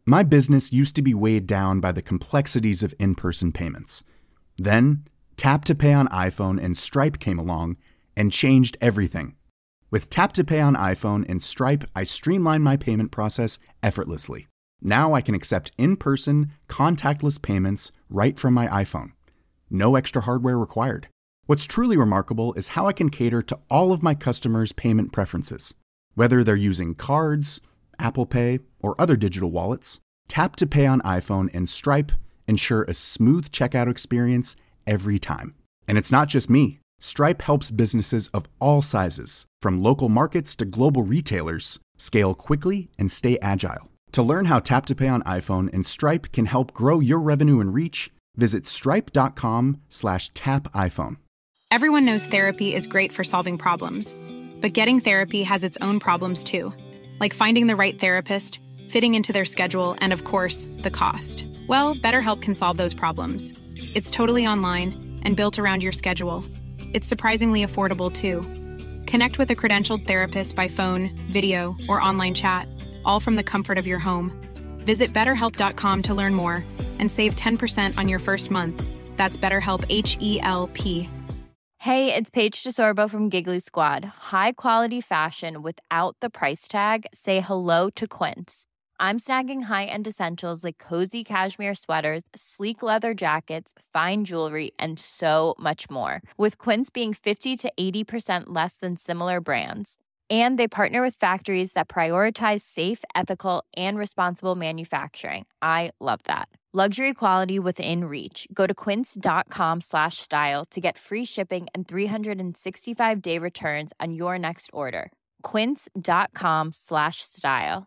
My business used to be weighed down by the complexities of in-person payments. Then, Tap to Pay on iPhone and Stripe came along and changed everything. With Tap to Pay on iPhone and Stripe, I streamlined my payment process effortlessly. Now I can accept in-person, contactless payments right from my iPhone. No extra hardware required. What's truly remarkable is how I can cater to all of my customers' payment preferences. Whether they're using cards, Apple Pay, or other digital wallets, Tap to Pay on iPhone and Stripe ensure a smooth checkout experience every time. And it's not just me. Stripe helps businesses of all sizes, from local markets to global retailers, scale quickly and stay agile. To learn how Tap to Pay on iPhone and Stripe can help grow your revenue and reach, visit stripe.com/tapiphone. Everyone knows therapy is great for solving problems, but getting therapy has its own problems too, like finding the right therapist, fitting into their schedule, and of course, the cost. Well, BetterHelp can solve those problems. It's totally online and built around your schedule. It's surprisingly affordable too. Connect with a credentialed therapist by phone, video, or online chat, all from the comfort of your home. Visit BetterHelp.com to learn more and save 10% on your first month. That's BetterHelp, H-E-L-P. Hey, it's Paige DeSorbo from Giggly Squad. High quality fashion without the price tag. Say hello to Quince. I'm snagging high-end essentials like cozy cashmere sweaters, sleek leather jackets, fine jewelry, and so much more. With Quince being 50 to 80% less than similar brands. And they partner with factories that prioritize safe, ethical, and responsible manufacturing. I love that. Luxury quality within reach. Go to quince.com/style to get free shipping and 365-day returns on your next order. Quince.com/style.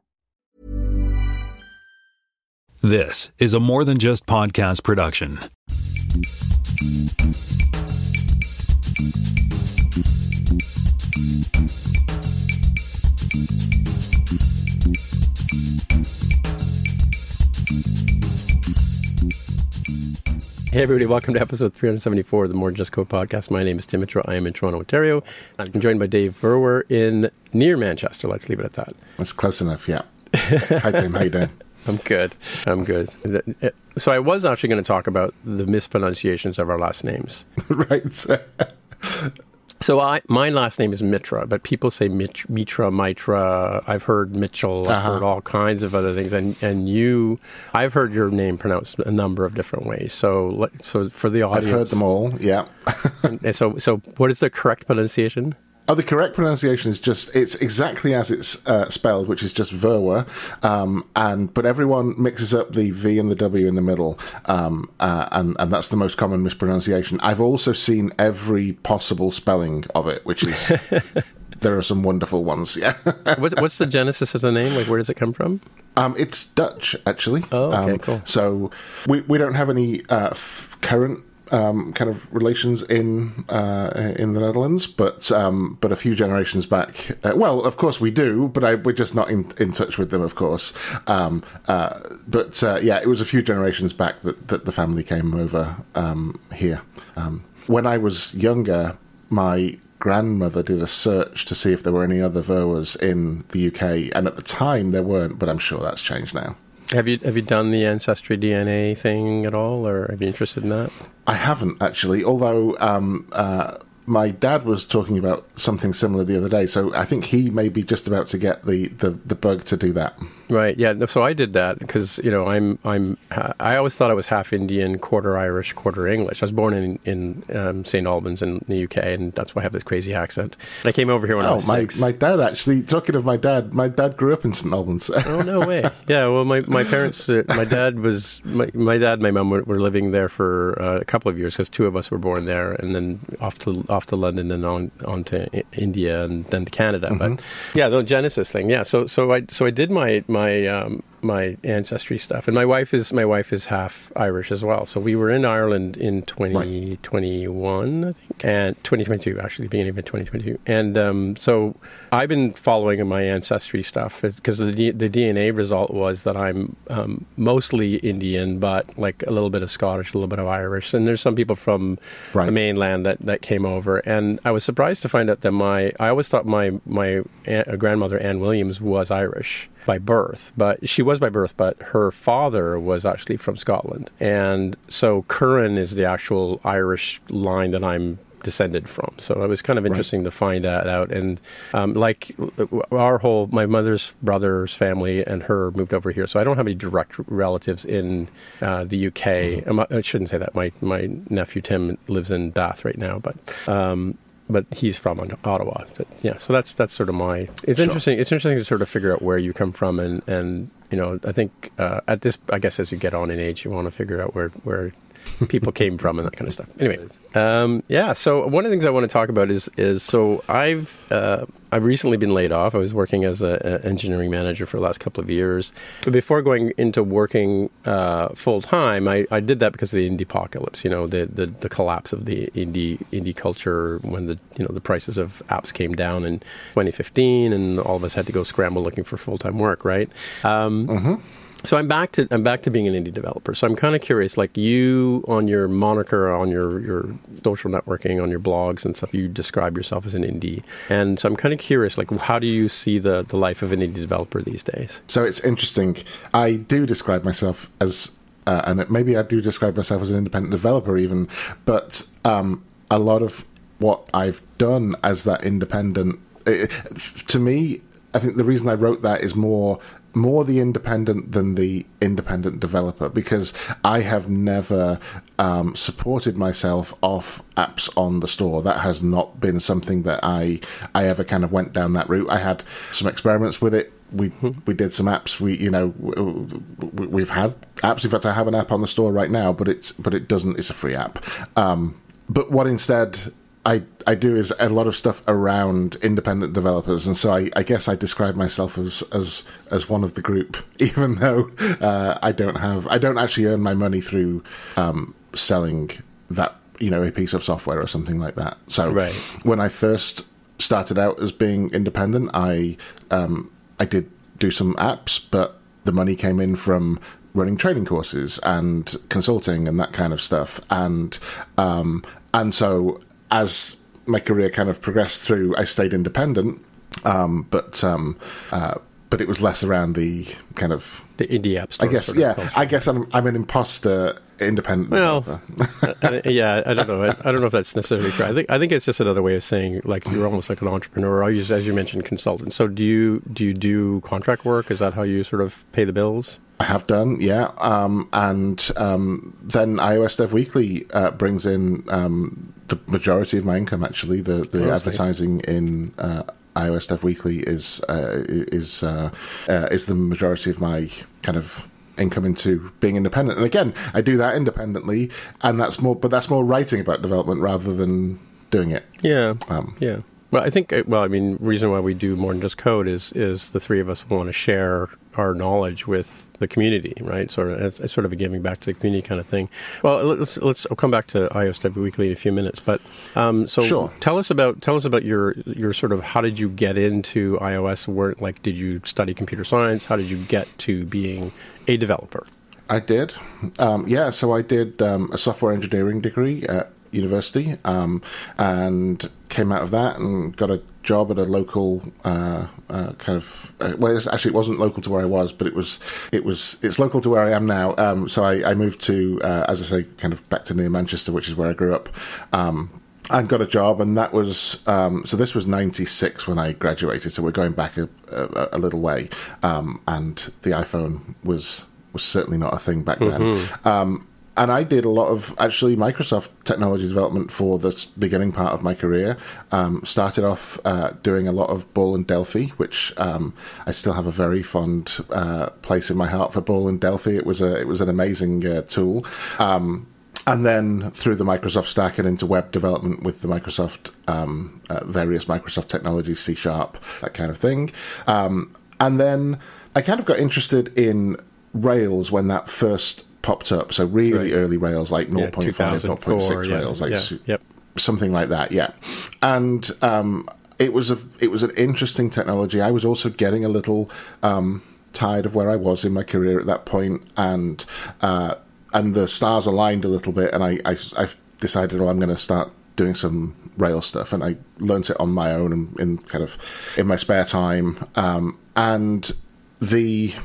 This is a More Than Just Podcast production. Hey everybody, welcome to episode 374 of the More Than Just Code podcast. My name is Tim Mitchell. I am in Toronto, Ontario. I'm joined by Dave Verwer near Manchester. Let's leave it at that. That's close enough, yeah. Hi Tim, how you doing? I'm good. So I was actually going to talk about the mispronunciations of our last names. Right. So my last name is Mitra, but people say Mitra, Mitra. I've heard Mitchell. I've heard all kinds of other things. And I've heard your name pronounced a number of different ways. So for the audience, I've heard them all. Yeah. and so what is the correct pronunciation? Oh, the correct pronunciation is it's exactly as it's spelled, which is just Verwer, but everyone mixes up the V and the W in the middle, and that's the most common mispronunciation. I've also seen every possible spelling of it, which is there are some wonderful ones. Yeah. What's the genesis of the name? Like, where does it come from? It's Dutch, actually. Oh, okay, cool. So we don't have any current kind of relations in the Netherlands, but a few generations back, well, of course we do, but we're just not in touch with them, of course. Yeah, it was a few generations back that the family came over here. When I was younger, my grandmother did a search to see if there were any other Verwers in the UK, and at the time there weren't, but I'm sure that's changed now. Have you done the Ancestry DNA thing at all, or are you interested in that? I haven't, actually, although my dad was talking about something similar the other day, so I think he may be just about to get the bug to do that. Right. Yeah. So I did that because I always thought I was half Indian, quarter Irish, quarter English. I was born in St. Albans in the UK, and that's why I have this crazy accent. I came over here when I was 6. My dad actually. Talking of my dad grew up in St. Albans. Oh, no way. Yeah. Well, my parents, my dad, my mum were living there for a couple of years because 2 of us were born there, and then off to London and on to India and then to Canada. Mm-hmm. But yeah, the Genesis thing. Yeah. So I did my ancestry stuff, and my wife is half Irish as well. So we were in Ireland in 2021, I think, and 2022 actually, beginning of 2022. And so I've been following my ancestry stuff because the DNA result was that I'm mostly Indian, but like a little bit of Scottish, a little bit of Irish, and there's some people from the mainland that came over. And I was surprised to find out that I always thought my grandmother Anne Williams was Irish by birth, but she was by birth, but her father was actually from Scotland. And so Curran is the actual Irish line that I'm descended from. So it was kind of interesting to find that out. And my mother's brother's family and her moved over here. So I don't have any direct relatives in the UK. I shouldn't say that. My nephew Tim lives in Bath right now, but he's from Ottawa. But yeah, so that's sort of my. It's interesting. It's interesting to sort of figure out where you come from, and I think at this, I guess as you get on in age, you want to figure out where people came from and that kind of stuff. Anyway, so one of the things I want to talk about is so I've recently been laid off. I was working as an engineering manager for the last couple of years. But before going into working full time, I did that because of the indie apocalypse, the collapse of the indie culture when the prices of apps came down in 2015 and all of us had to go scramble looking for full-time work, right? So I'm back to being an indie developer. So I'm kind of curious, like you on your moniker, on your social networking, on your blogs and stuff, you describe yourself as an indie. And so I'm kind of curious, like how do you see the life of an indie developer these days? So it's interesting. I do describe myself as, and maybe I do describe myself as an independent developer even, but a lot of what I've done as that independent, to me, I think the reason I wrote that is more the independent than the independent developer, because I have never supported myself off apps on the store. That has not been something that I ever kind of went down that route. I had some experiments with it. We did some apps. We've had apps. In fact, I have an app on the store right now, but it's a free app. But what instead I do is a lot of stuff around independent developers, and so I guess I describe myself as one of the group, even though I don't actually earn my money through selling that a piece of software or something like that. So when I first started out as being independent, I did do some apps, but the money came in from running training courses and consulting and that kind of stuff, and so as my career kind of progressed through, I stayed independent, but it was less around the kind of the indie apps. I guess, I guess I'm an imposter independent developer. I don't know. I don't know if that's necessarily true. I think it's just another way of saying like you're almost like an entrepreneur, or as you mentioned, consultant. So do you do contract work? Is that how you sort of pay the bills? I have done, yeah. And then iOS Dev Weekly brings in the majority of my income. Actually, the advertising in iOS Dev Weekly is the majority of my kind of income into being independent. And again, I do that independently, and that's more writing about development rather than doing it. Yeah. Well, I think, reason why we do More Than Just Code is the three of us want to share our knowledge with the community, right? It's sort of a giving back to the community kind of thing. Well, I'll come back to iOS Dev Weekly in a few minutes, but sure. Tell us about your sort of, how did you get into iOS? Did you study computer science? How did you get to being a developer? I did. So I did a software engineering degree at university, and came out of that and got a job at a local it wasn't local to where I was, but it's local to where I am now. So I moved to, as I say, kind of back to near Manchester, which is where I grew up. And got a job, and that was so this was 96 when I graduated, so we're going back a little way, and the iPhone was certainly not a thing back then. And I did a lot of, actually, Microsoft technology development for the beginning part of my career. Started off doing a lot of Bull and Delphi, which I still have a very fond place in my heart for Bull and Delphi. It was an amazing tool. And then through the Microsoft stack and into web development with the Microsoft, various Microsoft technologies, C#, that kind of thing. And then I kind of got interested in Rails when that first popped up. So really early Rails, like 0.5, 0.6 Rails, something like that, yeah. And it was an interesting technology. I was also getting a little tired of where I was in my career at that point, and the stars aligned a little bit, and I decided, I'm going to start doing some Rails stuff, and I learned it on my own in my spare time, and the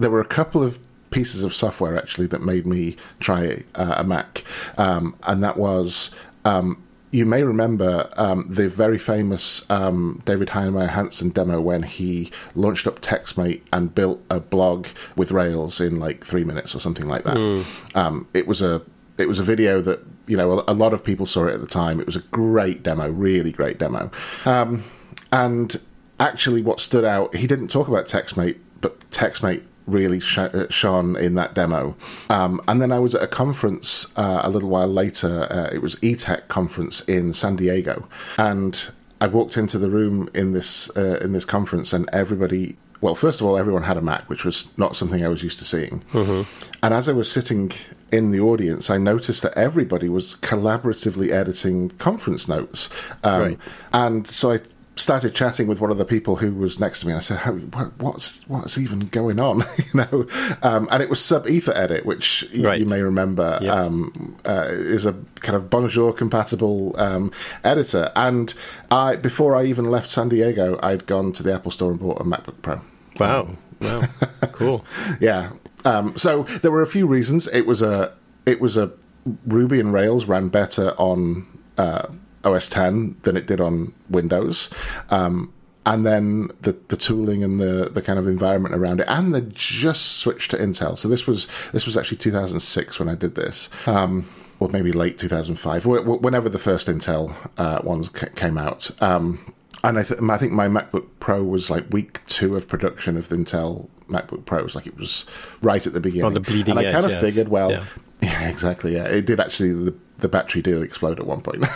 there were a couple of pieces of software actually that made me try a Mac, and that was. You may remember the very famous David Heinemeier Hansson demo when he launched up TextMate and built a blog with Rails in like 3 minutes or something like that. It was a video that, you know, a lot of people saw it at the time. It was a great demo, really great demo. And actually, what stood out, he didn't talk about TextMate, but TextMate really shone in that demo. And then I was at a conference a little while later. It was eTech conference in San Diego, and I walked into the room in this conference, and everybody. Well, first of all, everyone had a Mac, which was not something I was used to seeing. And as I was sitting in the audience, I noticed that everybody was collaboratively editing conference notes. Right. And so I started chatting with one of the people who was next to me. I said, what's even going on? And it was SubEtherEdit, which you may remember is a kind of Bonjour compatible editor. And before I even left San Diego, I'd gone to the Apple Store and bought a MacBook Pro. Wow. Cool. Yeah. So there were a few reasons. It was a Ruby and Rails ran better on OS X than it did on Windows, and then the tooling and the kind of environment around it, and they just switched to Intel. So this was actually 2006 when I did this, or maybe late 2005, whenever the first Intel ones came out. And I think my MacBook Pro was like week 2 of production of the Intel MacBook Pros. Like, it was right at the beginning. On the bleeding edge, and I kind of figured, well, yeah, exactly. Yeah, it did actually. The battery did explode at one point.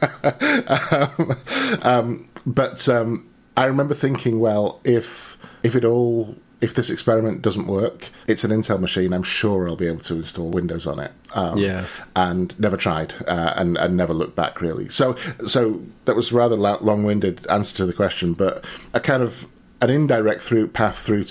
But I remember thinking, well, if this experiment doesn't work, it's an Intel machine. I'm sure I'll be able to install Windows on it. And never tried, and never looked back really. So that was a rather long-winded answer to the question, but a kind of an indirect path through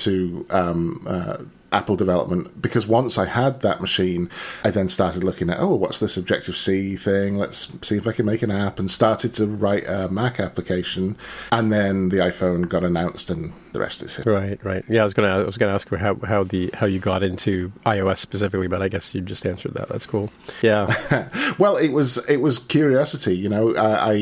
to Apple development, because once I had that machine, I then started looking at, what's this Objective-C thing? Let's see if I can make an app, and started to write a Mac application, and then the iPhone got announced, and the rest is history. Right. Yeah, I was gonna ask how you got into iOS specifically, but I guess you just answered that. That's cool. Yeah. Well, it was curiosity. You know,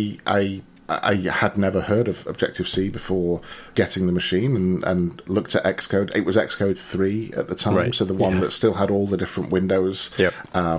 I had never heard of Objective-C before getting the machine, and looked at Xcode. It was Xcode 3 at the time, so the one that still had all the different windows. Yep.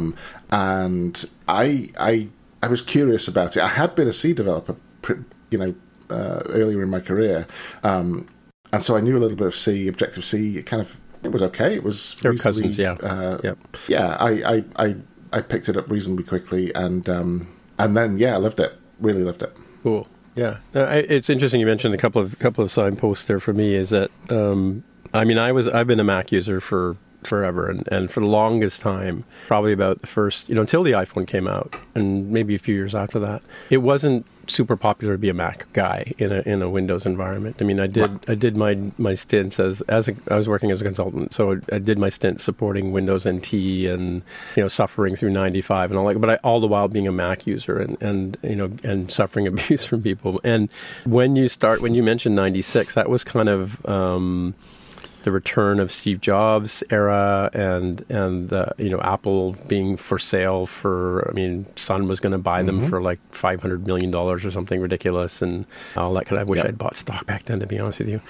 And I was curious about it. I had been a C developer, earlier in my career, and so I knew a little bit of C. Objective-C, it was okay. It was they're cousins, yeah. Yeah, I picked it up reasonably quickly, and then I loved it. Really loved it. Cool. Yeah, it's interesting you mentioned a couple of signposts there for me. Is that I've been a Mac user for forever, and for the longest time, probably about the first, until the iPhone came out, and maybe a few years after that, it wasn't super popular to be a Mac guy in a Windows environment. I mean, I did my stints as I was working as a consultant, so I did my stint supporting Windows NT and suffering through 95 and all that, but all the while being a Mac user and suffering abuse from people. And when you mentioned 96, that was kind of the return of Steve Jobs era, and Apple being for sale Sun was going to buy them for like $500 million or something ridiculous, and all that kind of. I wish I'd bought stock back then, to be honest with you.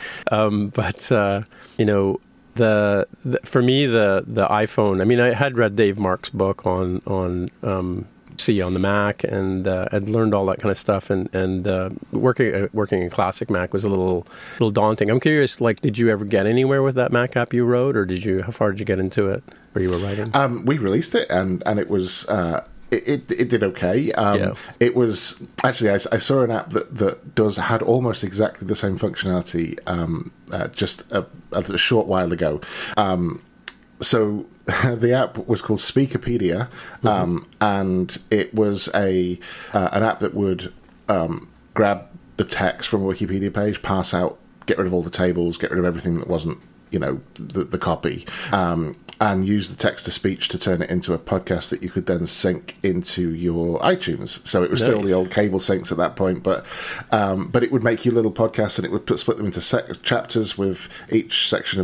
For me, the iPhone. I mean, I had read Dave Mark's book on C on the Mac, and learned all that kind of stuff, and working in classic Mac was a little daunting. I'm curious, did you ever get anywhere with that Mac app you wrote, or how far did you get into it where you were writing? We released it, and it was it did okay. It was actually, I saw an app that had almost exactly the same functionality just a short while ago. So the app was called Speakerpedia, and it was an app that would grab the text from a Wikipedia page, pass out, get rid of all the tables, get rid of everything that wasn't, the copy, and use the text-to-speech to turn it into a podcast that you could then sync into your iTunes. So it was still the old cable syncs at that point, but it would make you little podcasts, and it would split them into chapters with each section of the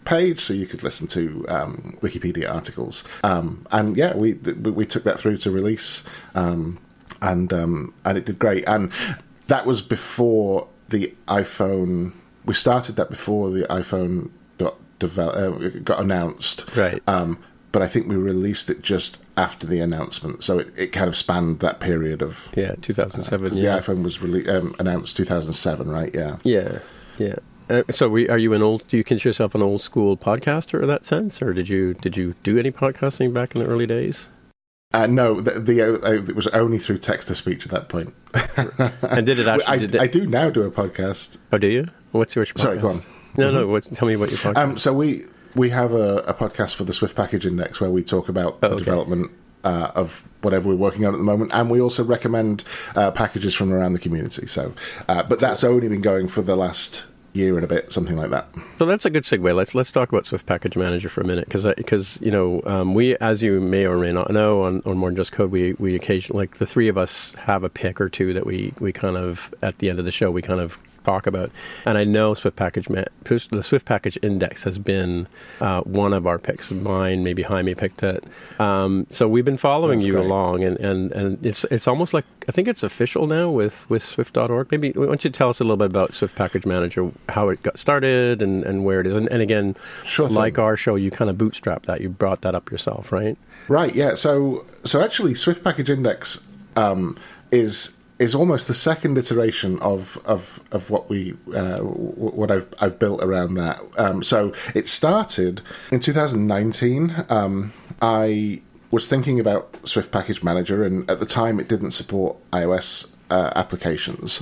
page, so you could listen to Wikipedia articles. And yeah, we took that through to release, and it did great. And that was before the iPhone. We started that before the iPhone got announced. Right. But I think we released it just after the announcement, so it kind of spanned that period of 2007. The iPhone was announced 2007, right? Yeah. Yeah. So are you do you consider yourself an old school podcaster in that sense, or did you do any podcasting back in the early days? No, it was only through text to speech at that point. And did it actually? I do now do a podcast. Oh, do you? What's your podcast? Sorry, go on. No. Tell me about your podcast. So we have a podcast for the Swift Package Index where we talk about the development of whatever we're working on at the moment, and we also recommend packages from around the community. So, but that's only been going for the last year and a bit, something like that. So that's a good segue. Let's talk about Swift Package Manager for a minute, because we, as you may or may not know, on More Than Just Code, we occasionally, like the three of us, have a pick or two that we kind of, at the end of the show, we kind of talk about. And I know the Swift Package Index has been one of our picks. Mine, maybe Jaime picked it. So we've been following you along, and it's almost like, I think it's official now with Swift.org. Maybe why don't you tell us a little bit about Swift Package Manager, how it got started and where it is. And again, sure like our show, you kind of bootstrapped that. You brought that up yourself, right? Right, yeah. So actually, Swift Package Index is almost the second iteration of what I've built around that. So it started in 2019. I was thinking about Swift Package Manager, and at the time it didn't support iOS applications.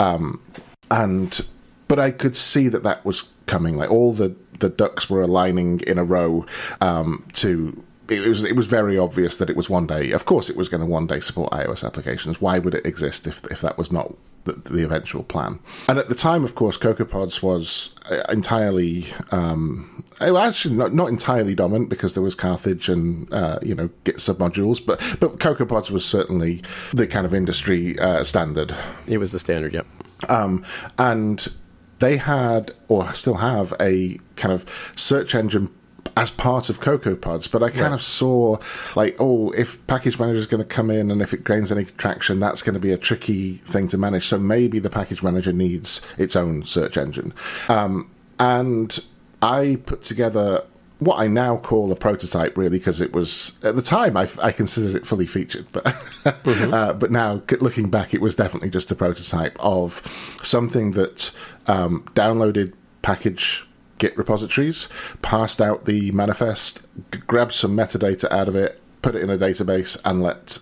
But I could see that was coming. Like all the ducks were aligning in a row to. It was very obvious that it was one day. Of course, it was going to one day support iOS applications. Why would it exist if that was not the eventual plan? And at the time, of course, CocoaPods was entirely, actually not entirely dominant, because there was Carthage and Git submodules, but CocoaPods was certainly the kind of industry standard. It was the standard, yep. And they had, or still have, a kind of search engine as part of CocoaPods, but I kind of saw, like, if Package Manager is going to come in and if it gains any traction, that's going to be a tricky thing to manage. So maybe the Package Manager needs its own search engine. And I put together what I now call a prototype, really, because it was, at the time, I considered it fully featured, but but now, looking back, it was definitely just a prototype of something that downloaded package Git repositories, parsed out the manifest, grabbed some metadata out of it, put it in a database, and let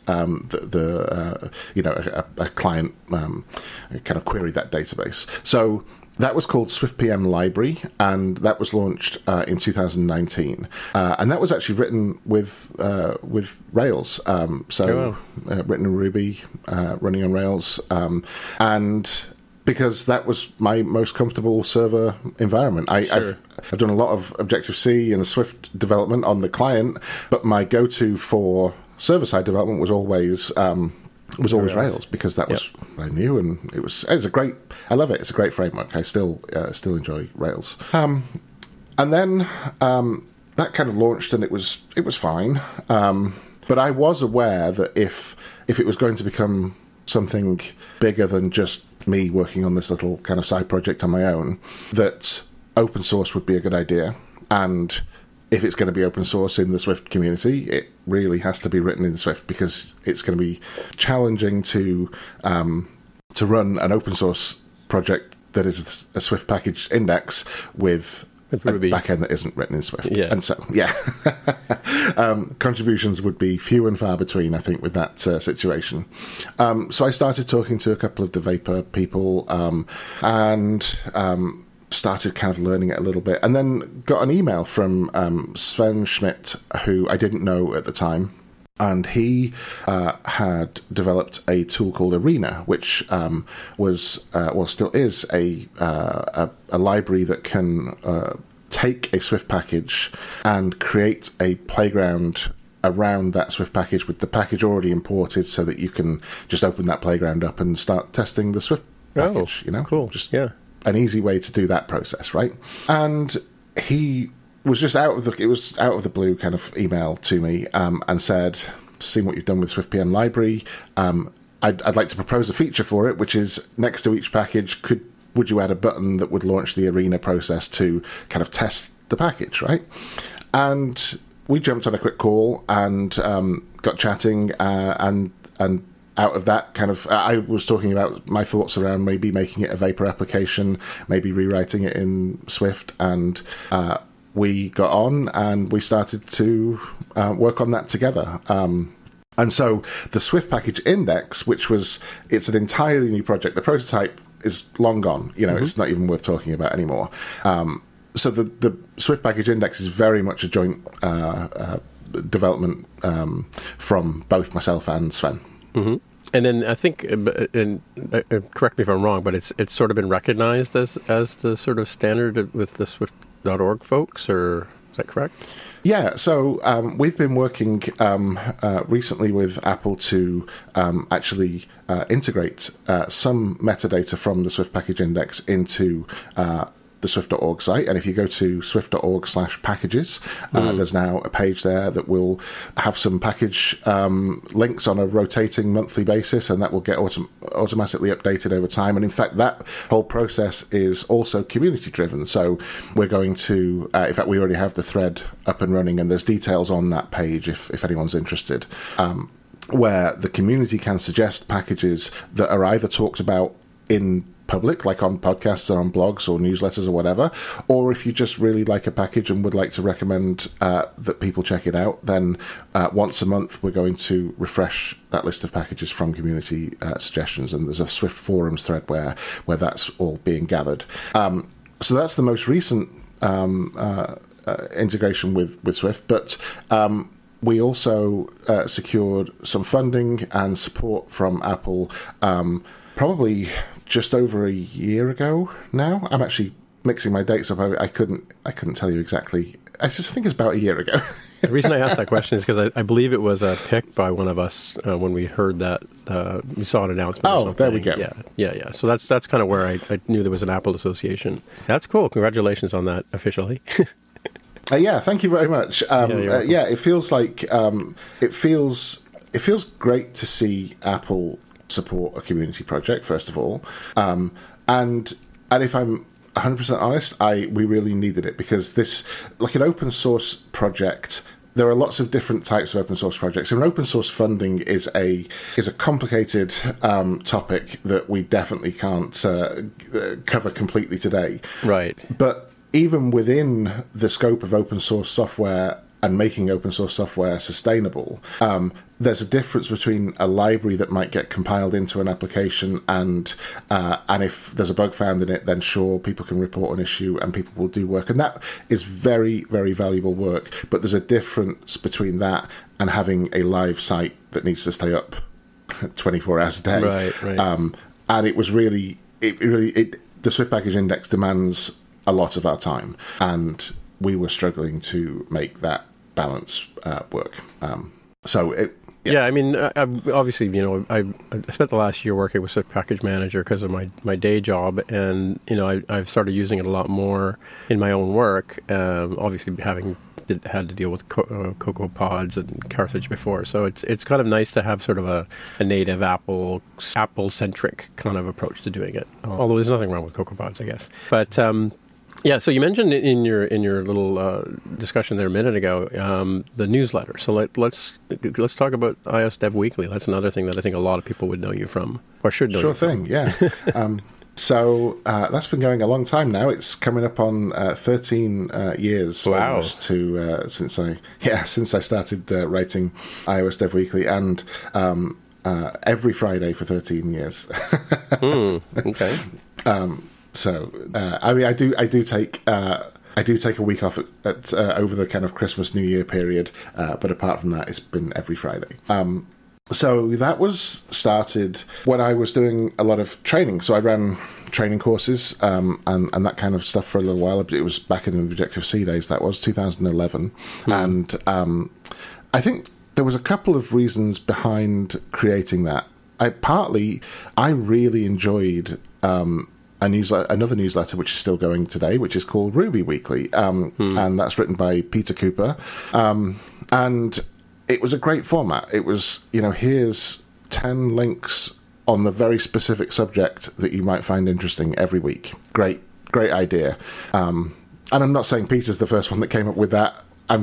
a client kind of query that database. So that was called SwiftPM Library, and that was launched in 2019. And that was actually written with Rails. Written in Ruby, running on Rails, and because that was my most comfortable server environment. I've done a lot of Objective-C and Swift development on the client, but my go-to for server-side development was always Rails, because that was what I knew, and it's a great. I love it. It's a great framework. I still enjoy Rails. And then that kind of launched, and it was fine. But I was aware that if it was going to become something bigger than just me working on this little kind of side project on my own, that open source would be a good idea. And if it's going to be open source in the Swift community, it really has to be written in Swift, because it's going to be challenging to run an open source project that is a Swift package index with a backend that isn't written in Swift. Yeah. And so, contributions would be few and far between, I think, with that situation. So I started talking to a couple of the Vapor people, and started kind of learning it a little bit, and then got an email from Sven Schmidt, who I didn't know at the time. And he had developed a tool called Arena, which still is a library that can take a Swift package and create a playground around that Swift package with the package already imported, so that you can just open that playground up and start testing the Swift package. Cool. Just an easy way to do that process, right? And he was just out of the blue kind of email to me, and said, "Seeing what you've done with SwiftPM library, I'd like to propose a feature for it, which is next to each package, would you add a button that would launch the Arena process to kind of test the package, right?" And we jumped on a quick call and got chatting, and out of that kind of, I was talking about my thoughts around maybe making it a Vapor application, maybe rewriting it in Swift, and we got on and we started to work on that together. And so the Swift package index, it's an entirely new project. The prototype is long gone. It's not even worth talking about anymore. So the Swift package index is very much a joint development from both myself and Sven. Mm-hmm. And then I think, and correct me if I'm wrong, but it's sort of been recognized as the sort of standard with the Swift.org folks, or is that correct? Yeah, so we've been working recently with Apple to actually integrate some metadata from the Swift package index into the Swift.org site. And if you go to swift.org/packages, there's now a page there that will have some package links on a rotating monthly basis, and that will get automatically updated over time. And in fact, that whole process is also community driven. So we're going to, in fact, we already have the thread up and running, and there's details on that page if anyone's interested, where the community can suggest packages that are either talked about in public, like on podcasts or on blogs or newsletters or whatever, or if you just really like a package and would like to recommend that people check it out, then once a month we're going to refresh that list of packages from community suggestions, and there's a Swift forums thread where that's all being gathered. So that's the most recent integration with Swift, but we also secured some funding and support from Apple probably just over a year ago now. I'm actually mixing my dates up. I couldn't tell you exactly. I just think it's about a year ago. The reason I asked that question is because I believe it was a pick by one of us when we heard that we saw an announcement. Oh, there we go. Yeah. So that's kind of where I knew there was an Apple association. That's cool. Congratulations on that officially. Yeah, thank you very much. It feels like it feels great to see Apple support a community project, first of all, and if I'm 100% honest, we really needed it, because this, like an open source project, there are lots of different types of open source projects, and open source funding is a complicated topic that we definitely can't cover completely today. Right. But even within the scope of open source software and making open source software sustainable, there's a difference between a library that might get compiled into an application, and if there's a bug found in it, then sure, people can report an issue and people will do work, and that is very, very valuable work. But there's a difference between that and having a live site that needs to stay up 24 hours a day. Right. And it was really, the Swift Package Index demands a lot of our time, and we were struggling to make that balance work. Yeah, I mean, obviously, I spent the last year working with Swift Package Manager because of my day job, and I've started using it a lot more in my own work. Obviously, had to deal with Cocoa Pods and Carthage before, so it's kind of nice to have sort of a native Apple centric kind of approach to doing it. Although there's nothing wrong with Cocoa Pods, I guess, but. Yeah, so you mentioned in your little discussion there a minute ago the newsletter. So let's talk about iOS Dev Weekly. That's another thing that I think a lot of people would know you from, or should know. Sure you from. Thing, yeah. So that's been going a long time now. It's coming up on 13 years almost since I started writing iOS Dev Weekly, and every Friday for 13 years. Okay. So, I mean, I do take a week off at over the kind of Christmas New Year period, but apart from that, it's been every Friday. So that was started when I was doing a lot of training. So I ran training courses and that kind of stuff for a little while. It was back in the Objective-C days. That was 2011, and I think there was a couple of reasons behind creating that. I really enjoyed another newsletter which is still going today, which is called Ruby Weekly, and that's written by Peter Cooper, and it was a great format. It was, here's 10 links on the very specific subject that you might find interesting every week. Great idea. And I'm not saying Peter's the first one that came up with that.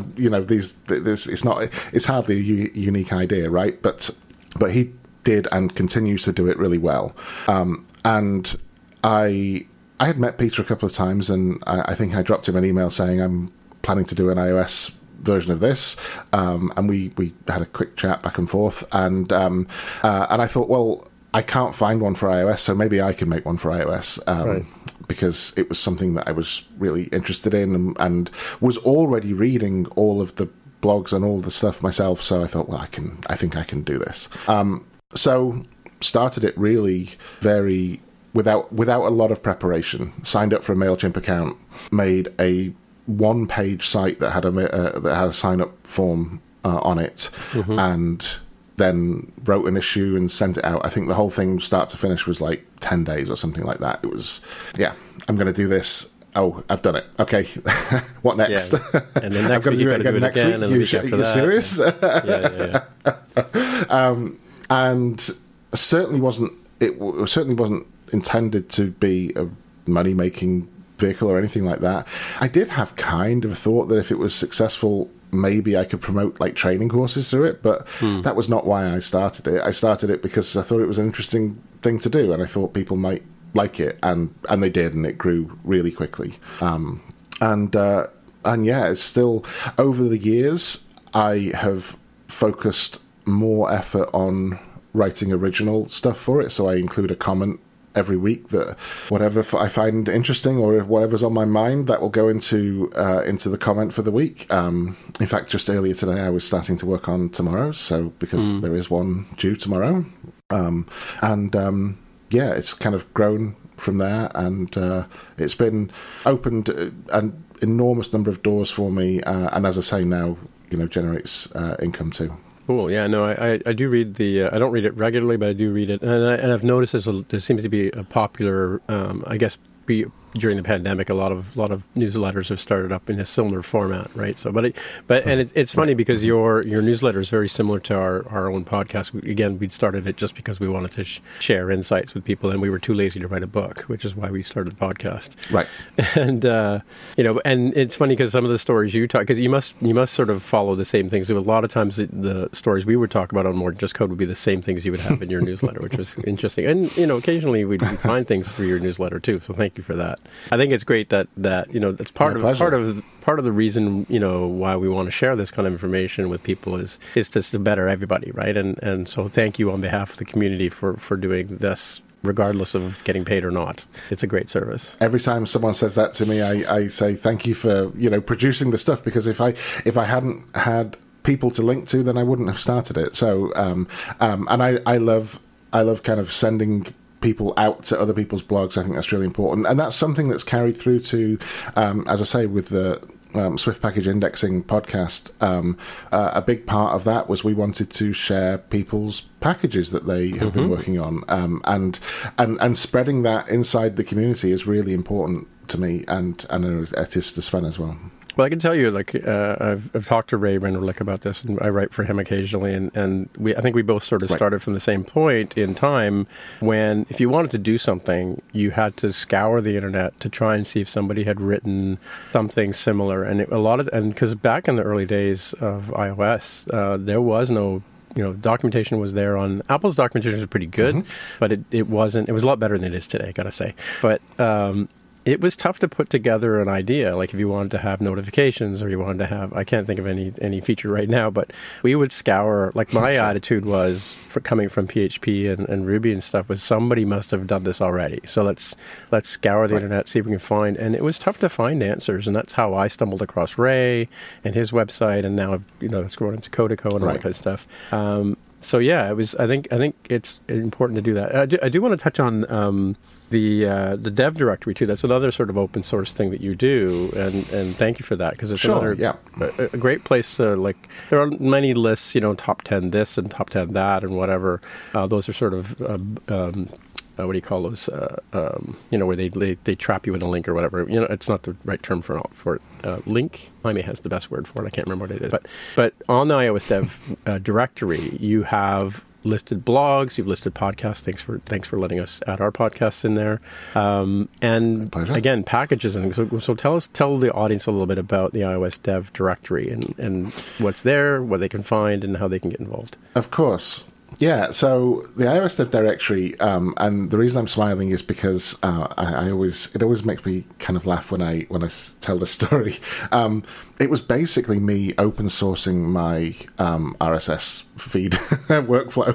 It's hardly a unique idea, right? But he did and continues to do it really well. And I had met Peter a couple of times, and I think I dropped him an email saying I'm planning to do an iOS version of this, and we had a quick chat back and forth, and I thought, well, I can't find one for iOS, so maybe I can make one for iOS, right. Because it was something that I was really interested in, and was already reading all of the blogs and all the stuff myself. So I thought, well, I think I can do this. So started it really without a lot of preparation. Signed up for a MailChimp account, made a one-page site that had a sign-up form on it, and then wrote an issue and sent it out. I think the whole thing, start to finish, was like 10 days or something like that. It was, I'm going to do this. Oh, I've done it. Okay, what next? Yeah. And then next week you got to do it again. And You're serious? Yeah. And certainly wasn't intended to be a money-making vehicle or anything like that. I did have kind of thought that if it was successful, maybe I could promote like training courses through it, but that was not why I started it. I started it because I thought it was an interesting thing to do, and I thought people might like it, and they did, and it grew really quickly. And it's still, over the years, I have focused more effort on writing original stuff for it, so I include a comment every week that whatever I find interesting or whatever's on my mind, that will go into the comment for the week. In fact, just earlier today I was starting to work on tomorrow's, so because there is one due tomorrow, it's kind of grown from there, and it's been opened an enormous number of doors for me, and as I say now, generates income too. Cool. Yeah. No, I do read the. I don't read it regularly, but I do read it, and I've noticed there seems to be a popular. During the pandemic, a lot of newsletters have started up in a similar format, right? So, it's funny because your newsletter is very similar to our own podcast. We started it just because we wanted to share insights with people, and we were too lazy to write a book, which is why we started the podcast. Right. And and it's funny because some of the stories you talk, because you must sort of follow the same things. So a lot of times the stories we would talk about on More Just Code would be the same things you would have in your newsletter, which was interesting. And occasionally we find things through your newsletter too. So thank you for that. I think it's great that that's part of the reason why we want to share this kind of information with people is just to better everybody, right? And so thank you on behalf of the community for doing this, regardless of getting paid or not. It's a great service. Every time someone says that to me, I say thank you for producing the stuff, because if I hadn't had people to link to, then I wouldn't have started it. So and I love kind of sending people out to other people's blogs. I think that's really important, and that's something that's carried through to, as I say, with the Swift Package Indexing podcast. A big part of that was we wanted to share people's packages that they have been working on, and spreading that inside the community is really important to me, and it is just fun as well. Well, I can tell you, I've talked to Ray Renderlich about this, and I write for him occasionally, and I think we both sort of started from the same point in time when, if you wanted to do something, you had to scour the internet to try and see if somebody had written something similar, and because back in the early days of iOS, there was no. Documentation was there on Apple's documentation was pretty good, but it wasn't. It was a lot better than it is today, I gotta say. But it was tough to put together an idea. Like if you wanted to have notifications, or you wanted to have, I can't think of any feature right now, but we would scour. Like my attitude was, coming from PHP and Ruby and stuff, was somebody must have done this already. So let's scour the internet, see if we can find. And it was tough to find answers, and that's how I stumbled across Ray and his website, and now it's grown into Codico and all that kind of stuff. So yeah, it was. I think it's important to do that. I do want to touch on the dev directory too. That's another sort of open source thing that you do, and thank you for that, because it's a great place to, there are many lists, top 10 this and top 10 that and whatever. Those are sort of what do you call those? Where they trap you in a link or whatever. It's not the right term for it. Link. Jaime has the best word for it. I can't remember what it is. But on the iOS Dev directory, you have listed blogs, you've listed podcasts. Thanks for letting us add our podcasts in there. And again, packages and things. So tell the audience a little bit about the iOS Dev directory and what's there, what they can find, and how they can get involved. Of course. Yeah, so the iOS Dev directory, and the reason I'm smiling is because it always makes me kind of laugh when I tell the story. It was basically me open sourcing my RSS feed workflow.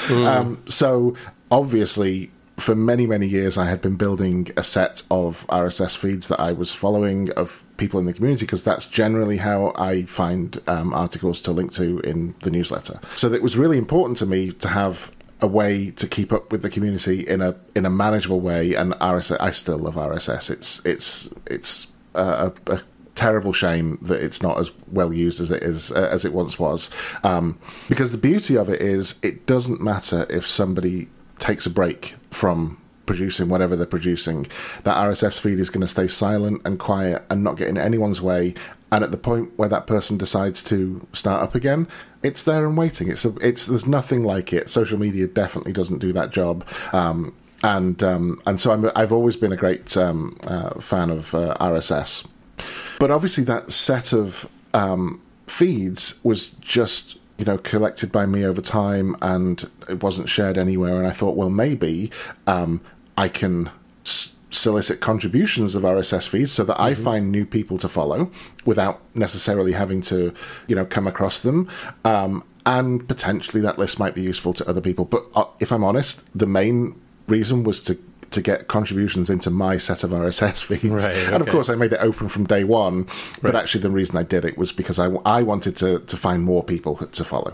So obviously, for many, many years, I had been building a set of RSS feeds that I was following of people in the community, because that's generally how I find articles to link to in the newsletter. So it was really important to me to have a way to keep up with the community in a manageable way. And RSS, I still love RSS. It's a terrible shame that it's not as well used as it once was, because the beauty of it is it doesn't matter if somebody takes a break from producing whatever they're producing. That RSS feed is going to stay silent and quiet and not get in anyone's way. And at the point where that person decides to start up again, it's there and waiting. There's nothing like it. Social media definitely doesn't do that job. And so I've always been a great fan of RSS. But obviously that set of feeds was just collected by me over time, and it wasn't shared anywhere. And I thought, well, maybe I can solicit contributions of RSS feeds so that I find new people to follow without necessarily having to, come across them. And potentially that list might be useful to other people. But if I'm honest, the main reason was to get contributions into my set of RSS feeds. Right, okay. And of course I made it open from day one, but actually the reason I did it was because I wanted to find more people to follow.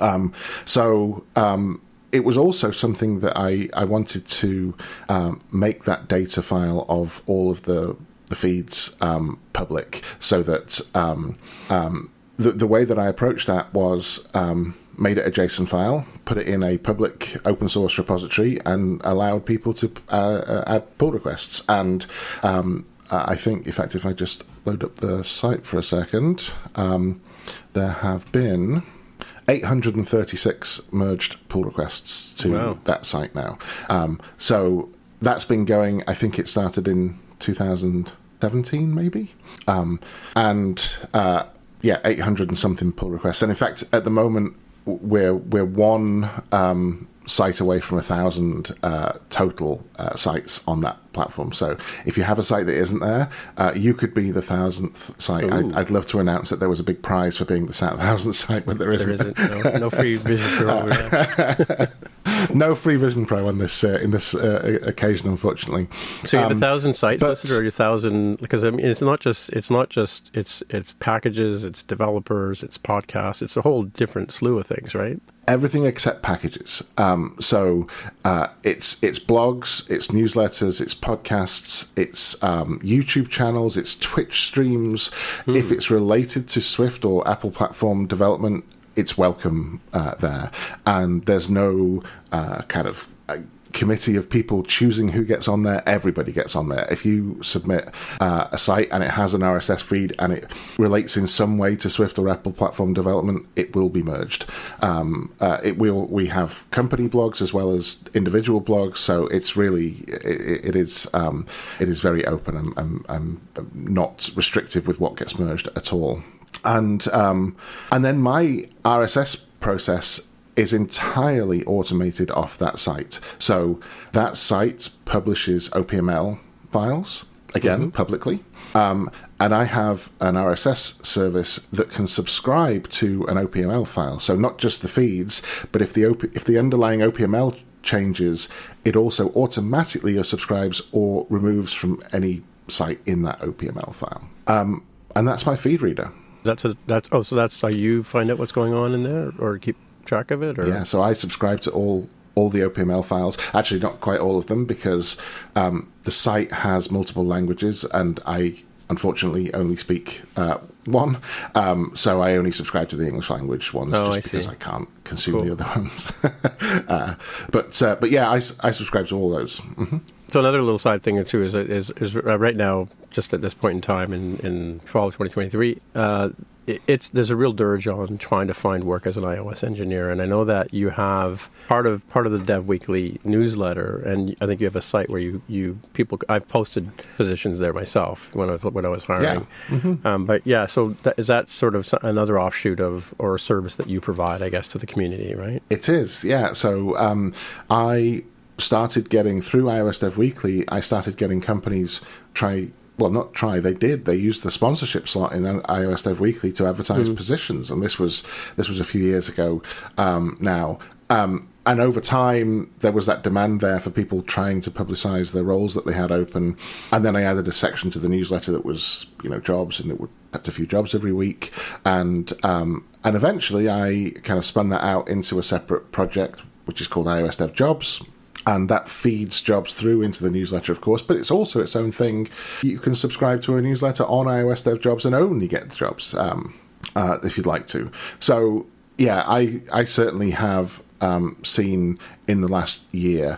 It was also something that I wanted to make that data file of all of the feeds public, so that the way that I approached that was made it a JSON file, put it in a public open source repository, and allowed people to add pull requests. And I think, in fact, if I just load up the site for a second, there have been 836 merged pull requests to that site now. So that's been going, I think it started in 2017, maybe. 800 and something pull requests. And in fact, at the moment, we're one site away from 1,000 total sites on that platform. So if you have a site that isn't there, you could be the 1,000th site. I'd love to announce that there was a big prize for being the 1,000th site, but there isn't. No free Vision Pro over there. No free Vision Pro on this occasion, unfortunately. So you have 1,000 sites listed, or 1,000? Because I mean, it's not just it's packages, it's developers, it's podcasts, it's a whole different slew of things, right? Everything except packages. So it's blogs, it's newsletters, it's podcasts, it's YouTube channels, it's Twitch streams. If it's related to Swift or Apple platform development, it's welcome there. And there's no kind of committee of people choosing who gets on there. Everybody gets on there. If you submit a site and it has an RSS feed and it relates in some way to Swift or Apple platform development, it will be merged. We have company blogs as well as individual blogs, so it's really it is very open and not restrictive with what gets merged at all. And then my RSS process is entirely automated off that site. So that site publishes OPML files, again, publicly. And I have an RSS service that can subscribe to an OPML file. So not just the feeds, but if the underlying OPML changes, it also automatically subscribes or removes from any site in that OPML file. And that's my feed reader. So that's how you find out what's going on in there, or keep track of it? Or? Yeah, so I subscribe to all the OPML files. Actually, not quite all of them, because the site has multiple languages, and I unfortunately only speak one. So I only subscribe to the English language ones because I can't consume the other ones. But yeah, I subscribe to all those. Mm-hmm. So another little side thing too is right now, just at this point in time in fall of 2023, there's a real dirge on trying to find work as an iOS engineer, and I know that you have part of the Dev Weekly newsletter, and I think you have a site where I've posted positions there myself when I was hiring. Yeah. Mm-hmm. So is that sort of another offshoot of or a service that you provide, I guess, to the community, right? It is, yeah. So I started getting through iOS Dev Weekly. I started getting companies they used the sponsorship slot in iOS Dev Weekly to advertise positions, and this was a few years ago now. And over time, there was that demand there for people trying to publicize the roles that they had open. And then I added a section to the newsletter that was, jobs, and it would put a few jobs every week. And eventually, I kind of spun that out into a separate project, which is called iOS Dev Jobs. And that feeds jobs through into the newsletter, of course, but it's also its own thing. You can subscribe to a newsletter on iOS Dev Jobs and only get the jobs if you'd like to. So, yeah, I certainly have seen in the last year,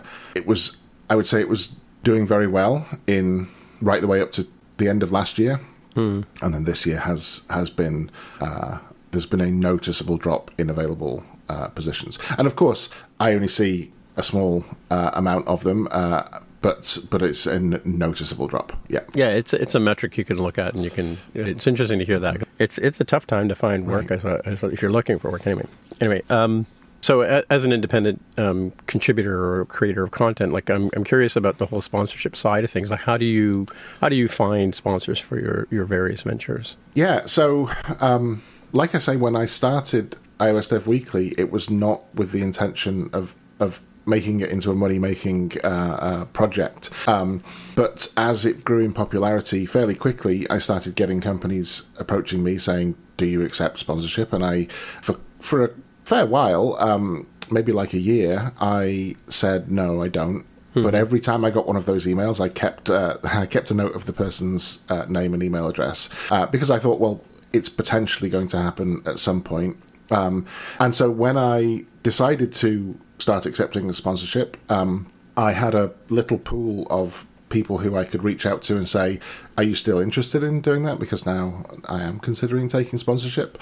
I would say it was doing very well right the way up to the end of last year. And then this year has been, there's been a noticeable drop in available positions. And of course, I only see a small amount of them, but it's a noticeable drop. Yeah, it's a metric you can look at, and it's interesting to hear that. It's a tough time to find work if you're looking for work anyway. So as an independent contributor or creator of content, like I'm curious about the whole sponsorship side of things. Like how do you find sponsors for your various ventures? Yeah, so like I say, when I started iOS Dev Weekly, it was not with the intention of making it into a money-making project. But as it grew in popularity fairly quickly, I started getting companies approaching me saying, do you accept sponsorship? And I, for a fair while, maybe like a year, I said, no, I don't. But every time I got one of those emails, I kept a note of the person's name and email address because I thought, well, it's potentially going to happen at some point. And so when I decided to start accepting the sponsorship, I had a little pool of people who I could reach out to and say, are you still interested in doing that? Because now I am considering taking sponsorship.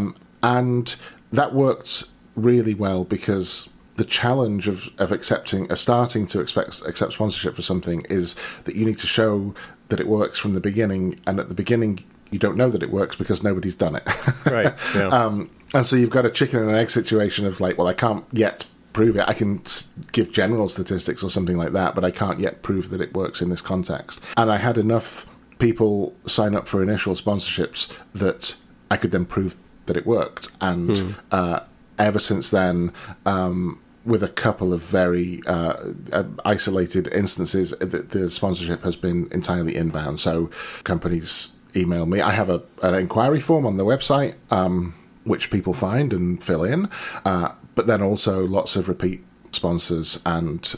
And that worked really well because the challenge of starting to accept sponsorship for something is that you need to show that it works from the beginning. And at the beginning, you don't know that it works because nobody's done it. Right. Yeah. And so you've got a chicken and an egg situation of like, well, I can't yet prove it. I can give general statistics or something like that, but I can't yet prove that it works in this context. And I had enough people sign up for initial sponsorships that I could then prove that it worked. And ever since then, with a couple of very isolated instances, the sponsorship has been entirely inbound. So companies email me. I have an inquiry form on the website, which people find and fill in. But then also lots of repeat sponsors and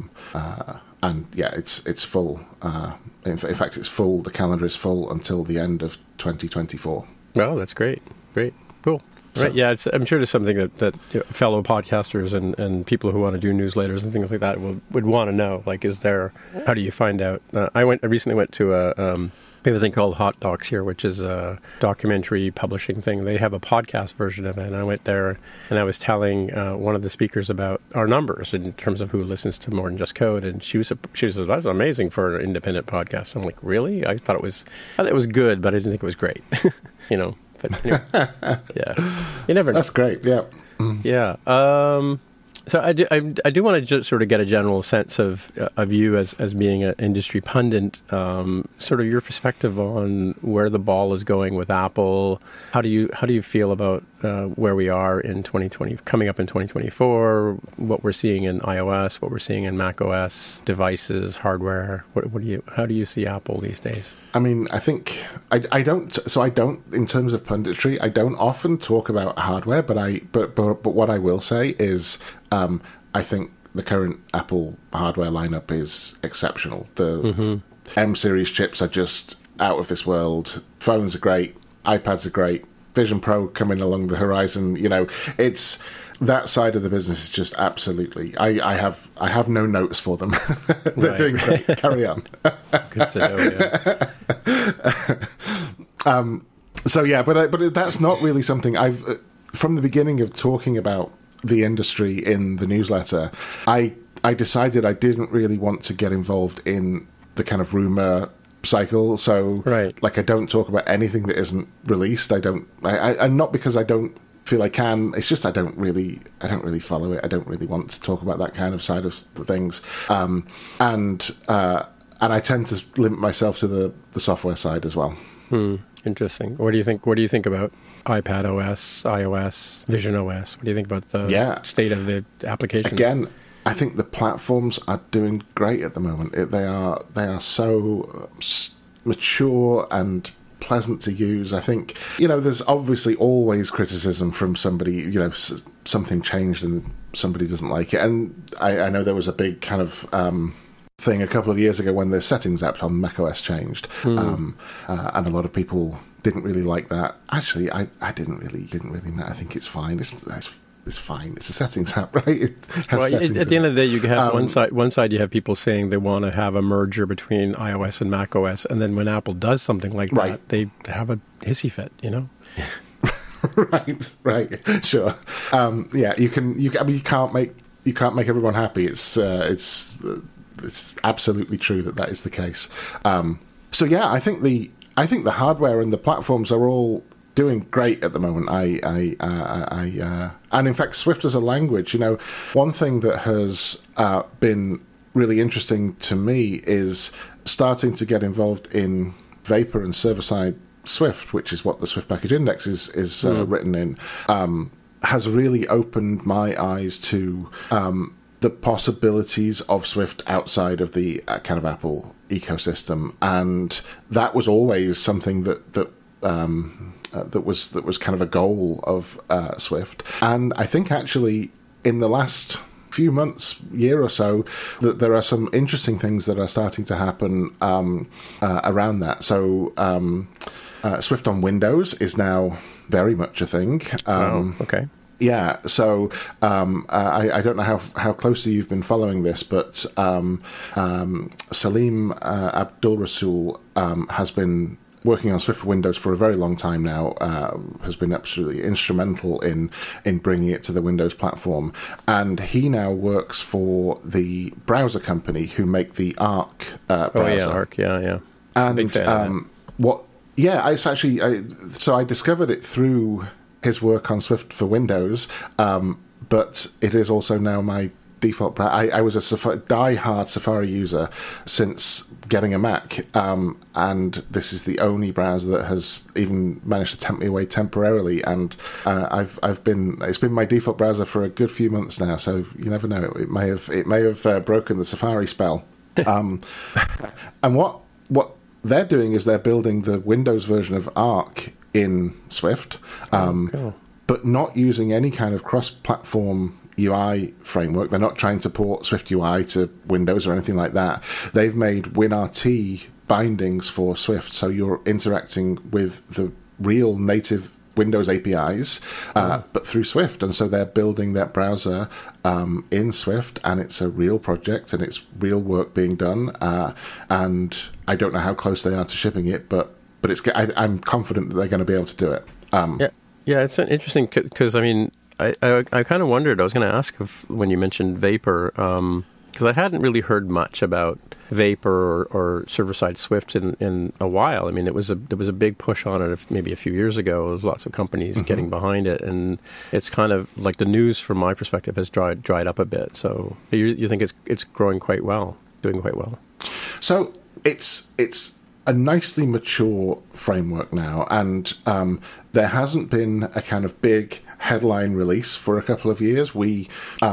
yeah, it's full. In fact, it's full. The calendar is full until the end of 2024. Oh, that's great. Cool. Right. Yeah, I'm sure there's something that fellow podcasters and people who want to do newsletters and things like that would want to know. Like, how do you find out? I recently went to we have a thing called Hot Docs here, which is a documentary publishing thing. They have a podcast version of it, and I went there and I was telling one of the speakers about our numbers in terms of who listens to More Than Just Code, and she said, that's amazing for an independent podcast. I'm like, really? I thought it was good, but I didn't think it was great. But anyway, yeah, you never know. That's great. Yeah. Yeah. So I do want to just sort of get a general sense of you as being an industry pundit, sort of your perspective on where the ball is going with Apple. How do you feel about where we are in 2020, coming up in 2024? What we're seeing in iOS, what we're seeing in macOS devices, hardware. How do you see Apple these days? I mean, I think I don't. In terms of punditry, I don't often talk about hardware, but what I will say is. I think the current Apple hardware lineup is exceptional. The M series chips are just out of this world. Phones are great. iPads are great. Vision Pro coming along the horizon. It's that side of the business is just absolutely. I have no notes for them. They're doing great. Carry on. Good to know. Yeah. So yeah, but that's not really something I've from the beginning of talking about the industry in the newsletter. I decided I didn't really want to get involved in the kind of rumor cycle. So right. I don't talk about anything that isn't released. And not because I don't feel I can. It's just I don't really follow it. I don't really want to talk about that kind of side of the things. And I tend to limit myself to the software side as well. Interesting. What do you think about iPad OS, iOS, Vision OS? What do you think about the state of the applications? Again, I think the platforms are doing great at the moment. They are so mature and pleasant to use. I think, there's obviously always criticism from somebody, something changed and somebody doesn't like it. And I know there was a big kind of thing a couple of years ago when the settings app on macOS changed, and a lot of people didn't really like that. Actually, I didn't really matter. I think it's fine. It's fine. It's a settings app, right? It has settings at the end of the day, you have one side. You have people saying they want to have a merger between iOS and macOS, and then when Apple does something like that, they have a hissy fit. Right, sure. You can't make everyone happy. It's absolutely true that is the case. So yeah, I think the hardware and the platforms are all doing great at the moment. And in fact, Swift as a language, one thing that has been really interesting to me is starting to get involved in Vapor and server-side Swift, which is what the Swift Package Index is written in, has really opened my eyes to the possibilities of Swift outside of the kind of Apple ecosystem, and that was always something that was kind of a goal of Swift. And I think actually in the last few months, year or so, that there are some interesting things that are starting to happen around that. So Swift on Windows is now very much a thing. Okay. Yeah, so I don't know how closely you've been following this, but Salim Abdul Rasul has been working on Swift for Windows for a very long time now, has been absolutely instrumental in bringing it to the Windows platform. And he now works for the browser company who make the Arc browser. Oh, yeah, Arc, yeah. And big fan of it's actually, so I discovered it through his work on Swift for Windows, but it is also now my default browser. I was a die-hard Safari user since getting a Mac, and this is the only browser that has even managed to tempt me away temporarily. And it's been my default browser for a good few months now. So you never know, it may have broken the Safari spell. And what they're doing is they're building the Windows version of Arc in Swift, cool. But not using any kind of cross-platform UI framework. They're not trying to port Swift UI to Windows or anything like that. They've made WinRT bindings for Swift, so you're interacting with the real native Windows APIs, but through Swift. And so they're building that browser in Swift, and it's a real project, and it's real work being done. And I don't know how close they are to shipping it, but I'm confident that they're going to be able to do it. Yeah, it's interesting because, I mean, I kind of wondered, I was going to ask when you mentioned Vapor, because I hadn't really heard much about Vapor or server-side Swift in a while. I mean, there was a big push on it maybe a few years ago. There was lots of companies getting behind it, and it's kind of like the news from my perspective has dried up a bit. So you think it's growing quite well, doing quite well? So it's a nicely mature framework now, and there hasn't been a kind of big headline release for a couple of years. We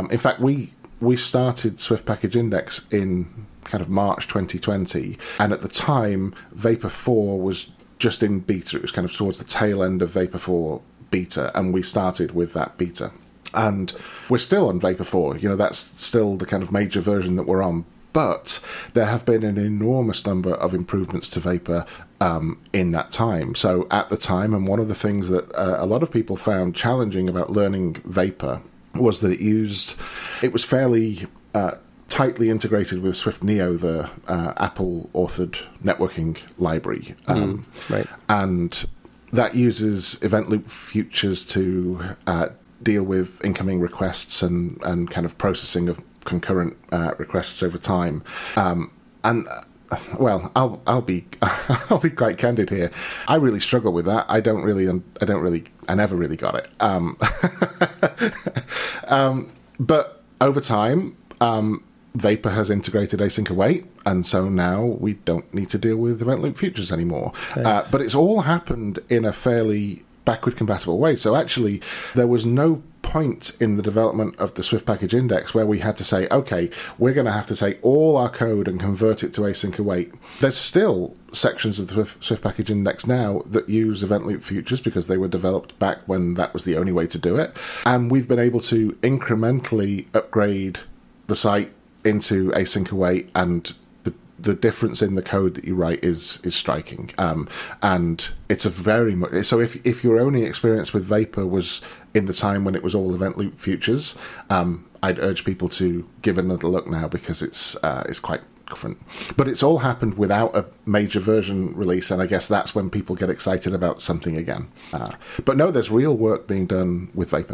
started Swift Package Index in kind of March 2020, and at the time Vapor 4 was just in beta. It was kind of towards the tail end of Vapor 4 beta, and we started with that beta. And we're still on Vapor 4, that's still the kind of major version that we're on. But there have been an enormous number of improvements to Vapor in that time. So at the time, and one of the things that a lot of people found challenging about learning Vapor was that it was fairly tightly integrated with Swift Neo, the Apple-authored networking library. Right. And that uses event loop futures to deal with incoming requests and kind of processing of concurrent requests over time. Well, I'll be I'll be quite candid here. I really struggle with that. I never really got it. But over time, Vapor has integrated async await, and so now we don't need to deal with event loop futures anymore. But it's all happened in a fairly backward compatible way. So actually, there was no point in the development of the Swift Package Index where we had to say, okay, we're going to have to take all our code and convert it to async await. There's still sections of the Swift Package Index now that use event loop futures because they were developed back when that was the only way to do it. And we've been able to incrementally upgrade the site into async await, and the difference in the code that you write is striking. And it's a very much so. If your only experience with Vapor was in the time when it was all event loop futures, I'd urge people to give it another look now because it's quite different. But it's all happened without a major version release, and I guess that's when people get excited about something again. But no, there's real work being done with Vapor.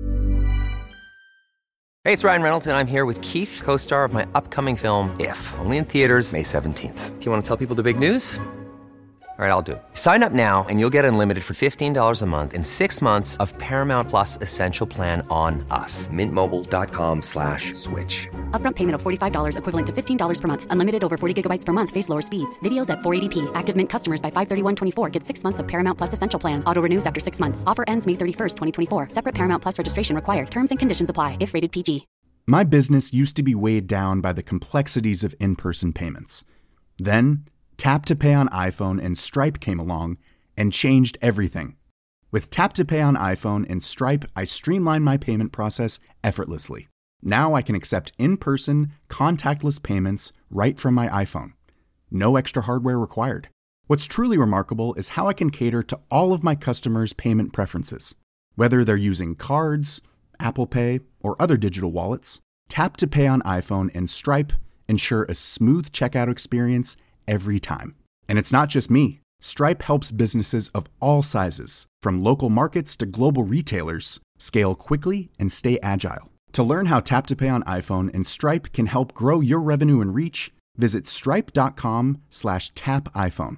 Hey, it's Ryan Reynolds, and I'm here with Keith, co-star of my upcoming film, If, only in theaters May 17th. Do you want to tell people the big news? All right, I'll do it. Sign up now and you'll get unlimited for $15 a month and 6 months of Paramount Plus Essential Plan on us. MintMobile.com/switch. Upfront payment of $45 equivalent to $15 per month. Unlimited over 40 gigabytes per month. Face lower speeds. Videos at 480p. Active Mint customers by 531.24 get 6 months of Paramount Plus Essential Plan. Auto renews after 6 months. Offer ends May 31st, 2024. Separate Paramount Plus registration required. Terms and conditions apply if rated PG. My business used to be weighed down by the complexities of in-person payments. Then, Tap to Pay on iPhone and Stripe came along and changed everything. With Tap to Pay on iPhone and Stripe, I streamlined my payment process effortlessly. Now I can accept in-person, contactless payments right from my iPhone. No extra hardware required. What's truly remarkable is how I can cater to all of my customers' payment preferences. Whether they're using cards, Apple Pay, or other digital wallets, Tap to Pay on iPhone and Stripe ensure a smooth checkout experience every time. And it's not just me. Stripe helps businesses of all sizes, from local markets to global retailers, scale quickly and stay agile. To learn how Tap to Pay on iPhone and Stripe can help grow your revenue and reach, visit stripe.com/tapiphone.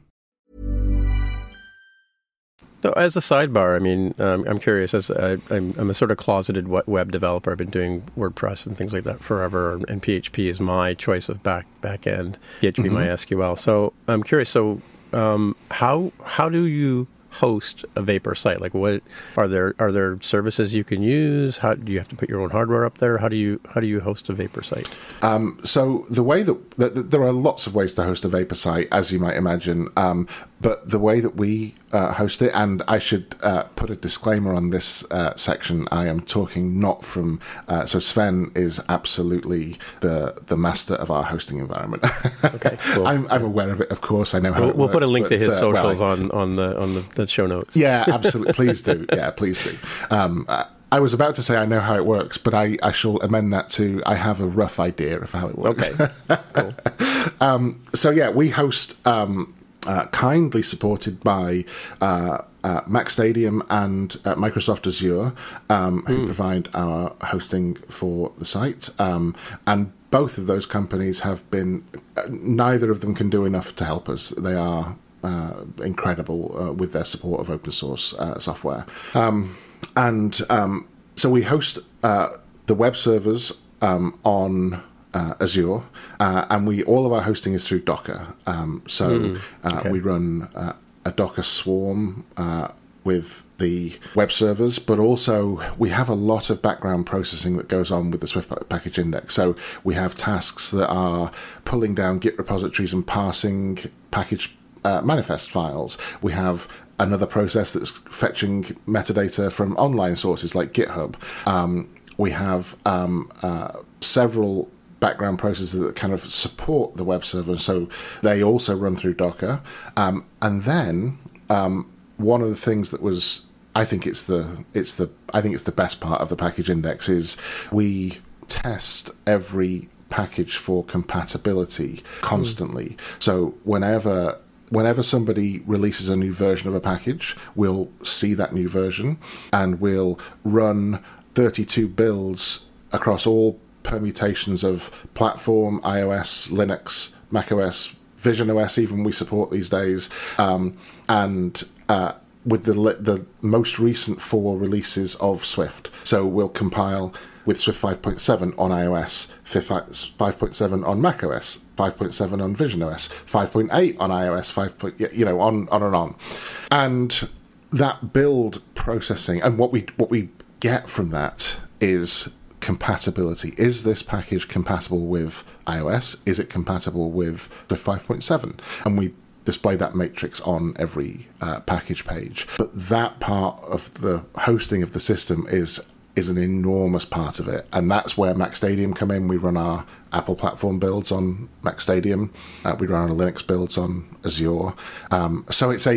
So as a sidebar, I mean, I'm curious, as I'm a sort of closeted web developer. I've been doing WordPress and things like that forever, and PHP is my choice of back end, PHP MySQL. So I'm curious, so how do you host a Vapor site? Like, what are there services you can use? How do you have to put your own hardware up there? How do you host a Vapor site? So the way that there are lots of ways to host a Vapor site, as you might imagine. But the way that we host it, and I should put a disclaimer on this section, I am talking not from... so Sven is absolutely the master of our hosting environment. Okay, cool. I'm aware of it, of course. I know how it works. We'll put a link to his socials on the show notes. Yeah, absolutely. Please do. Yeah, please do. I was about to say I know how it works, but I shall amend that to I have a rough idea of how it works. Okay, cool. So yeah, we host... kindly supported by Mac Stadium and Microsoft Azure, who provide our hosting for the site. And both of those companies have been... neither of them can do enough to help us. They are incredible with their support of open source software. So we host the web servers on... Azure, and all of our hosting is through Docker. We run a Docker swarm with the web servers, but also we have a lot of background processing that goes on with the Swift Package Index. So we have tasks that are pulling down Git repositories and parsing package manifest files. We have another process that's fetching metadata from online sources like GitHub. We have several background processes that kind of support the web server, so they also run through Docker. And then one of the things that was, I think it's the best part of the package index is we test every package for compatibility constantly. So whenever somebody releases a new version of a package, we'll see that new version and we'll run 32 builds across all permutations of platform, iOS, Linux, macOS, Vision OS, even we support these days, and with the most recent 4 releases of Swift. So we'll compile with Swift 5.7 on iOS, 5.7 on macOS, 5.7 on Vision OS, 5.8 on iOS, on and on. And that build processing, and what we get from that is compatibility. Is this package compatible with iOS? Is it compatible with Swift 5.7? And we display that matrix on every package page. But that part of the hosting of the system is an enormous part of it, and that's where MacStadium come in. We run our Apple platform builds on MacStadium. We run our Linux builds on Azure. So it's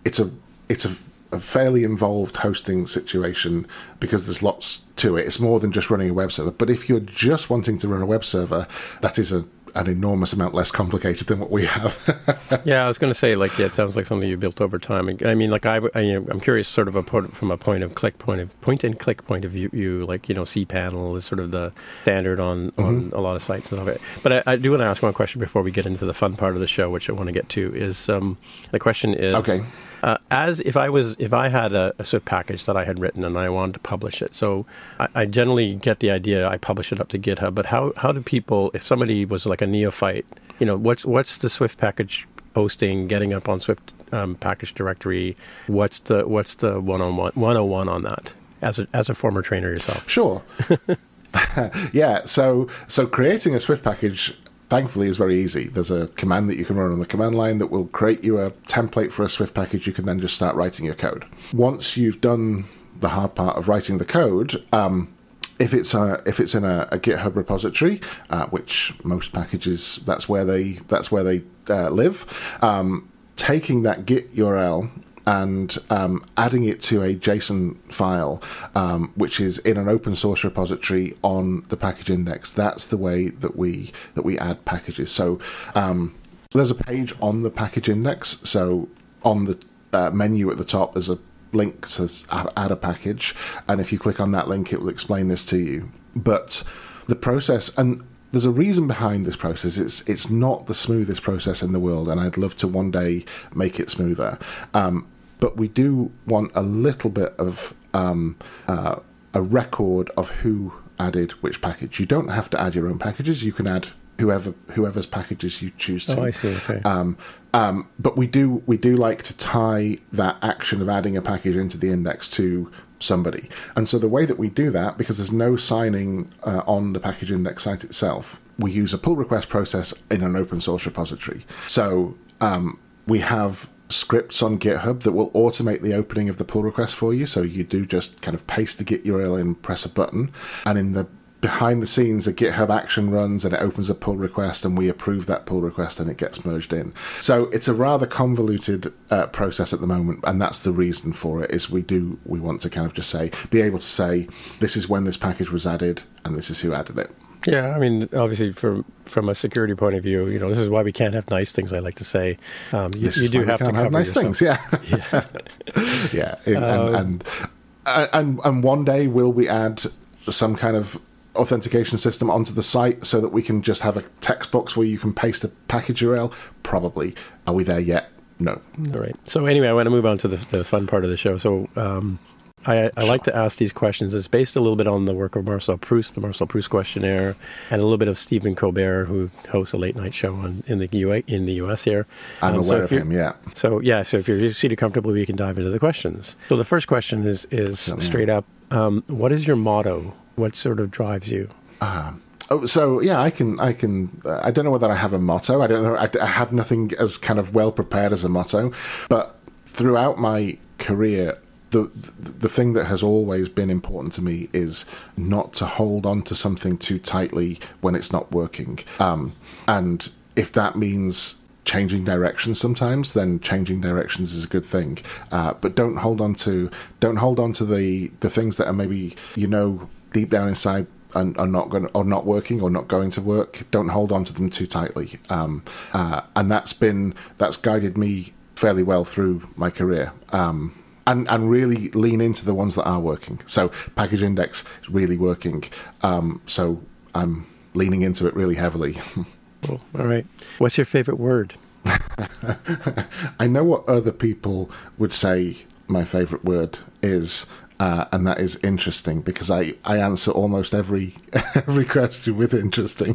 a fairly involved hosting situation because there's lots to it. It's more than just running a web server. But if you're just wanting to run a web server, that is an enormous amount less complicated than what we have. Yeah, I was going to say, it sounds like something you built over time. I mean, I'm curious, sort of from a point and click point of view. cPanel is sort of the standard on a lot of sites and stuff. But I do want to ask one question before we get into the fun part of the show, which I want to get to. Is the question is, okay. As if I had a Swift package that I had written and I wanted to publish it, so I generally get the idea. I publish it up to GitHub, but how do people, if somebody was like a neophyte, what's the Swift package hosting, getting up on Swift package directory? What's the 101 on that? As a former trainer yourself, sure. Yeah. So creating a Swift package, thankfully, is very easy. There's a command that you can run on the command line that will create you a template for a Swift package. You can then just start writing your code. Once you've done the hard part of writing the code, if it's in a GitHub repository, which most packages that's where they live, taking that Git URL and adding it to a JSON file, which is in an open source repository on the package index. That's the way that we add packages. So there's a page on the package index. So on the menu at the top, there's a link that says add a package, and if you click on that link, it will explain this to you. But the process, and there's a reason behind this process. It's not the smoothest process in the world, and I'd love to one day make it smoother. But we do want a little bit of a record of who added which package. You don't have to add your own packages. You can add whoever's packages you choose to. Oh, I see. Okay. But we do like to tie that action of adding a package into the index to somebody. And so the way that we do that, because there's no signing on the package index site itself, we use a pull request process in an open source repository. So we have scripts on GitHub that will automate the opening of the pull request for you. So you do just kind of paste the Git URL in, press a button, and in the behind the scenes, a GitHub action runs and it opens a pull request, and we approve that pull request and it gets merged in. So it's a rather convoluted process at the moment, and that's the reason for it. Is we want to kind of just be able to say, this is when this package was added and this is who added it. Yeah, I mean, obviously, from a security point of view, this is why we can't have nice things. I like to say, you do have to have nice things. Yeah, yeah, and one day will we add some kind of authentication system onto the site so that we can just have a text box where you can paste a package URL? Probably. Are we there yet? No. All right. So anyway, I want to move on to the fun part of the show. So I like to ask these questions. It's based a little bit on the work of Marcel Proust, the Marcel Proust questionnaire, and a little bit of Stephen Colbert, who hosts a late night show in the US here. I'm aware of him, yeah. So if you're seated comfortably, we can dive into the questions. So the first question is straight up, what is your motto? What sort of drives you? I can. I don't know whether I have a motto. I don't know. I have nothing as kind of well prepared as a motto. But throughout my career, the thing that has always been important to me is not to hold on to something too tightly when it's not working. And if that means changing directions sometimes, then changing directions is a good thing. But don't hold on to the things that are maybe, deep down inside are not working or not going to work. Don't hold on to them too tightly. And that's guided me fairly well through my career. And really lean into the ones that are working. So Package Index is really working. So I'm leaning into it really heavily. Cool. All right. What's your favorite word? I know what other people would say my favorite word is, and that is interesting, because I answer almost every question with interesting.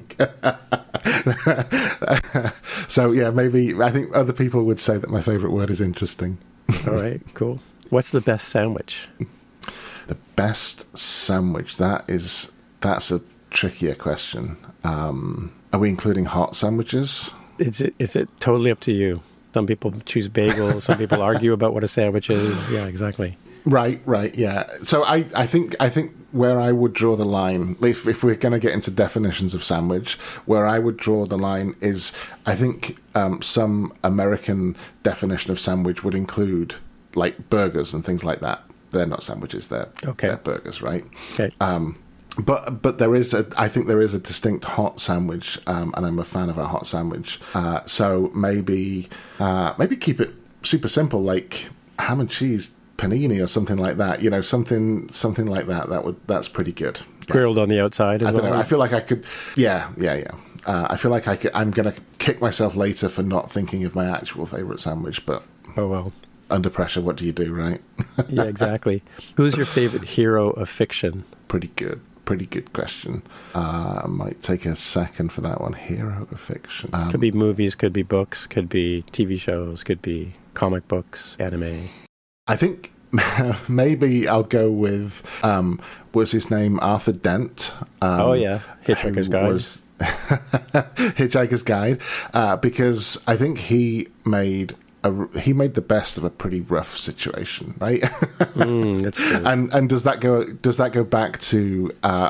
So yeah, maybe I think other people would say that my favorite word is interesting. All right, cool. What's the best sandwich? The best sandwich, that's a trickier question. Are we including hot sandwiches? Is it totally up to you? Some people choose bagels. Some people argue about what a sandwich is. Yeah, exactly. Right, yeah. So I think where I would draw the line, if we're going to get into definitions of sandwich, where I would draw the line is, I think some American definition of sandwich would include like burgers and things like that. They're not sandwiches; they're burgers, right? Okay. But I think there is a distinct hot sandwich, and I'm a fan of a hot sandwich. So maybe keep it super simple, like ham and cheese panini or something like that. Something like that. That's pretty good. Grilled on the outside. I don't know. I feel like I could. Yeah. I feel like I'm gonna kick myself later for not thinking of my actual favorite sandwich, but oh well. Under pressure, what do you do, right? Yeah, exactly. Who's your favorite hero of fiction? Pretty good question. I might take a second for that one. Hero of fiction. Could be movies, could be books, could be TV shows, could be comic books, anime. I think maybe I'll go with, was his name Arthur Dent? Oh yeah, Hitchhiker's Guide. Hitchhiker's Guide, because I think he made the best of a pretty rough situation, right? That's true. And does that go back to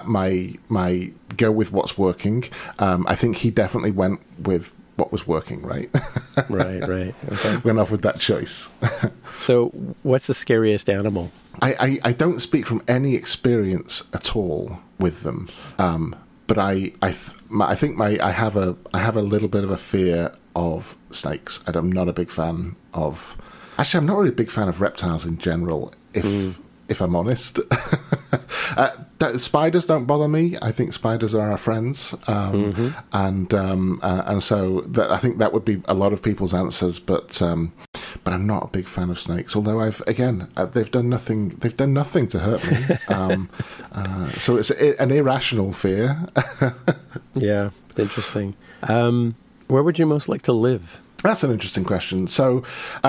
my go with what's working? I think he definitely went with what was working, right? Right. Okay. Went off with that choice. So, what's the scariest animal? I don't speak from any experience at all with them, but I think I have a little bit of a fear of snakes, and I'm not a big fan of. Actually, I'm not really a big fan of reptiles in general. If I'm honest, spiders don't bother me. I think spiders are our friends, and so I think that would be a lot of people's answers. But I'm not a big fan of snakes. Although they've done nothing. They've done nothing to hurt me. So it's an irrational fear. Yeah, interesting. Where would you most like to live? That's an interesting question. So,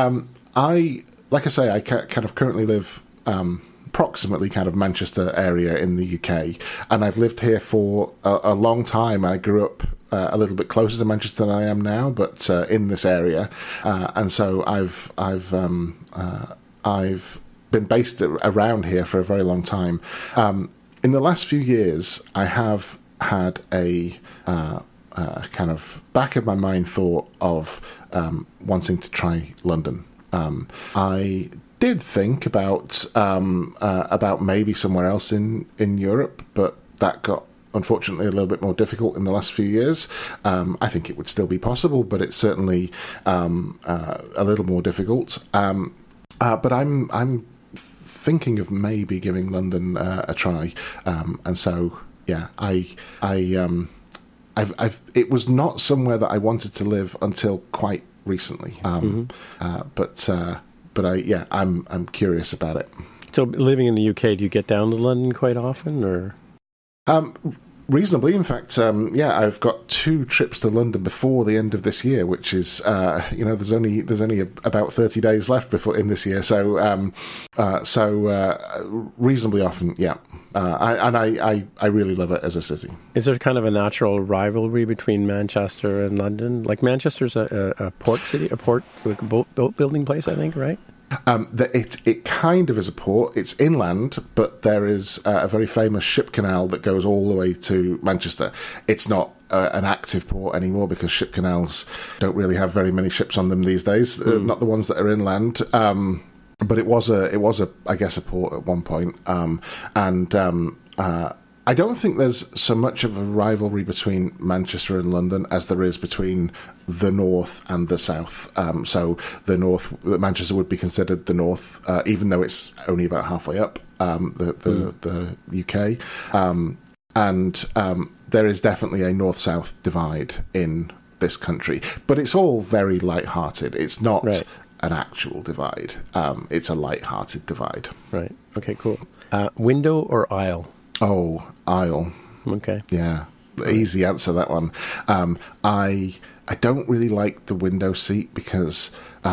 I kind of currently live approximately kind of Manchester area in the UK, and I've lived here for a long time. I grew up a little bit closer to Manchester than I am now, but in this area, and so I've been based around here for a very long time. In the last few years, I have had a kind of back of my mind thought of wanting to try London. I did think about maybe somewhere else in Europe, but that got unfortunately a little bit more difficult in the last few years. I think it would still be possible, but it's certainly a little more difficult. But I'm thinking of maybe giving London a try, and so yeah, it was not somewhere that I wanted to live until quite recently. But I'm curious about it. So living in the UK, do you get down to London quite often, or? Reasonably, in fact, I've got 2 trips to London before the end of this year, which is, there's only about 30 days left before in this year, so reasonably often, yeah. I really love it as a city. Is there kind of a natural rivalry between Manchester and London? Like Manchester's a port city, a port boat building place, I think, right? It kind of is a port. It's inland, but there is a very famous ship canal that goes all the way to Manchester. It's not an active port anymore because ship canals don't really have very many ships on them these days. Not the ones that are inland. But it was I guess a port at one point. I don't think there's so much of a rivalry between Manchester and London as there is between the north and the south. So the north, Manchester would be considered the north, even though it's only about halfway up the UK. There is definitely a north-south divide in this country, but it's all very light-hearted. It's not an actual divide. It's a light-hearted divide. Right. Okay, cool. Window or aisle? Oh, aisle. Okay. Yeah. Easy answer, that one. I don't really like the window seat because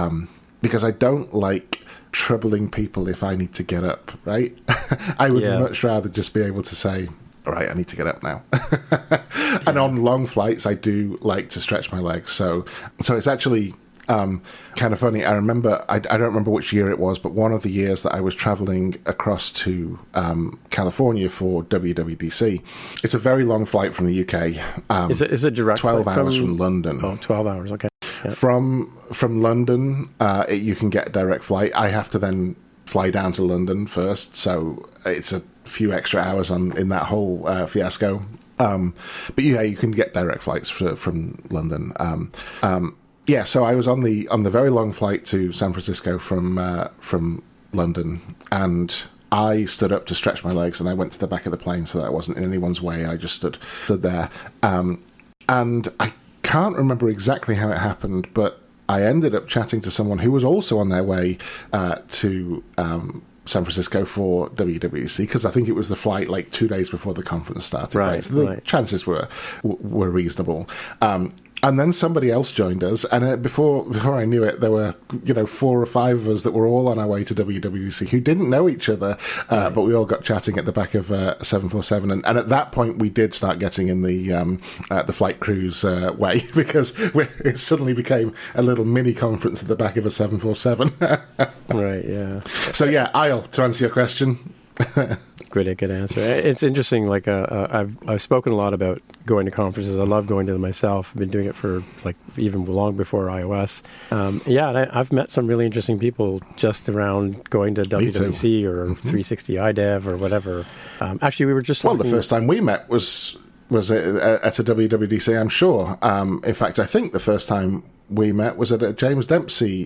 I don't like troubling people if I need to get up, right? I would much rather just be able to say, all right, I need to get up now. And on long flights, I do like to stretch my legs. So it's actually kind of funny. I remember, I don't remember which year it was, but one of the years that I was traveling across to California for WWDC. It's a very long flight from the UK. Is it direct? 12 hours from London. Oh, 12 hours, okay. Yeah. From London, you can get a direct flight. I have to then fly down to London first, so it's a few extra hours in that whole fiasco. But yeah, you can get direct flights from London. Yeah, so I was on the very long flight to San Francisco from London, and I stood up to stretch my legs, and I went to the back of the plane so that I wasn't in anyone's way. I just stood there, and I can't remember exactly how it happened, but I ended up chatting to someone who was also on their way to San Francisco for WWDC, because I think it was the flight like 2 days before the conference started. Right. So the chances were reasonable. And then somebody else joined us, and before I knew it, there were 4 or 5 of us that were all on our way to WWDC who didn't know each other, but we all got chatting at the back of 747, and at that point we did start getting in the flight crews way, because it suddenly became a little mini conference at the back of a 747. Right. Yeah. So yeah, aisle, to answer your question. Good answer. It's interesting. Like I've spoken a lot about going to conferences. I love going to them myself. I've been doing it for like even long before iOS. I've met some really interesting people just around going to WWDC or 360 iDev or whatever. Actually, we were just the first time we met was at a WWDC, I'm sure. In fact, I think the first time we met was at a James Dempsey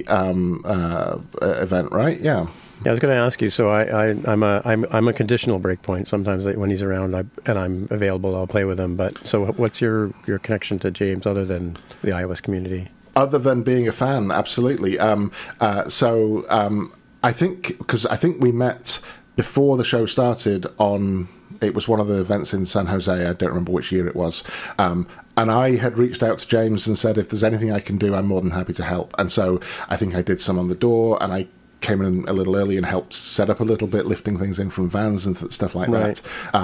event, right? Yeah. Yeah, I was going to ask you. So I'm a conditional breakpoint. Sometimes when he's around and I'm available, I'll play with him. But so, what's your connection to James other than the iOS community? Other than being a fan, absolutely. I think we met before the show started on. It was one of the events in San Jose. I don't remember which year it was. And I had reached out to James and said, if there's anything I can do, I'm more than happy to help. And so I think I did some on the door, and I came in a little early and helped set up a little bit, lifting things in from vans and stuff like that.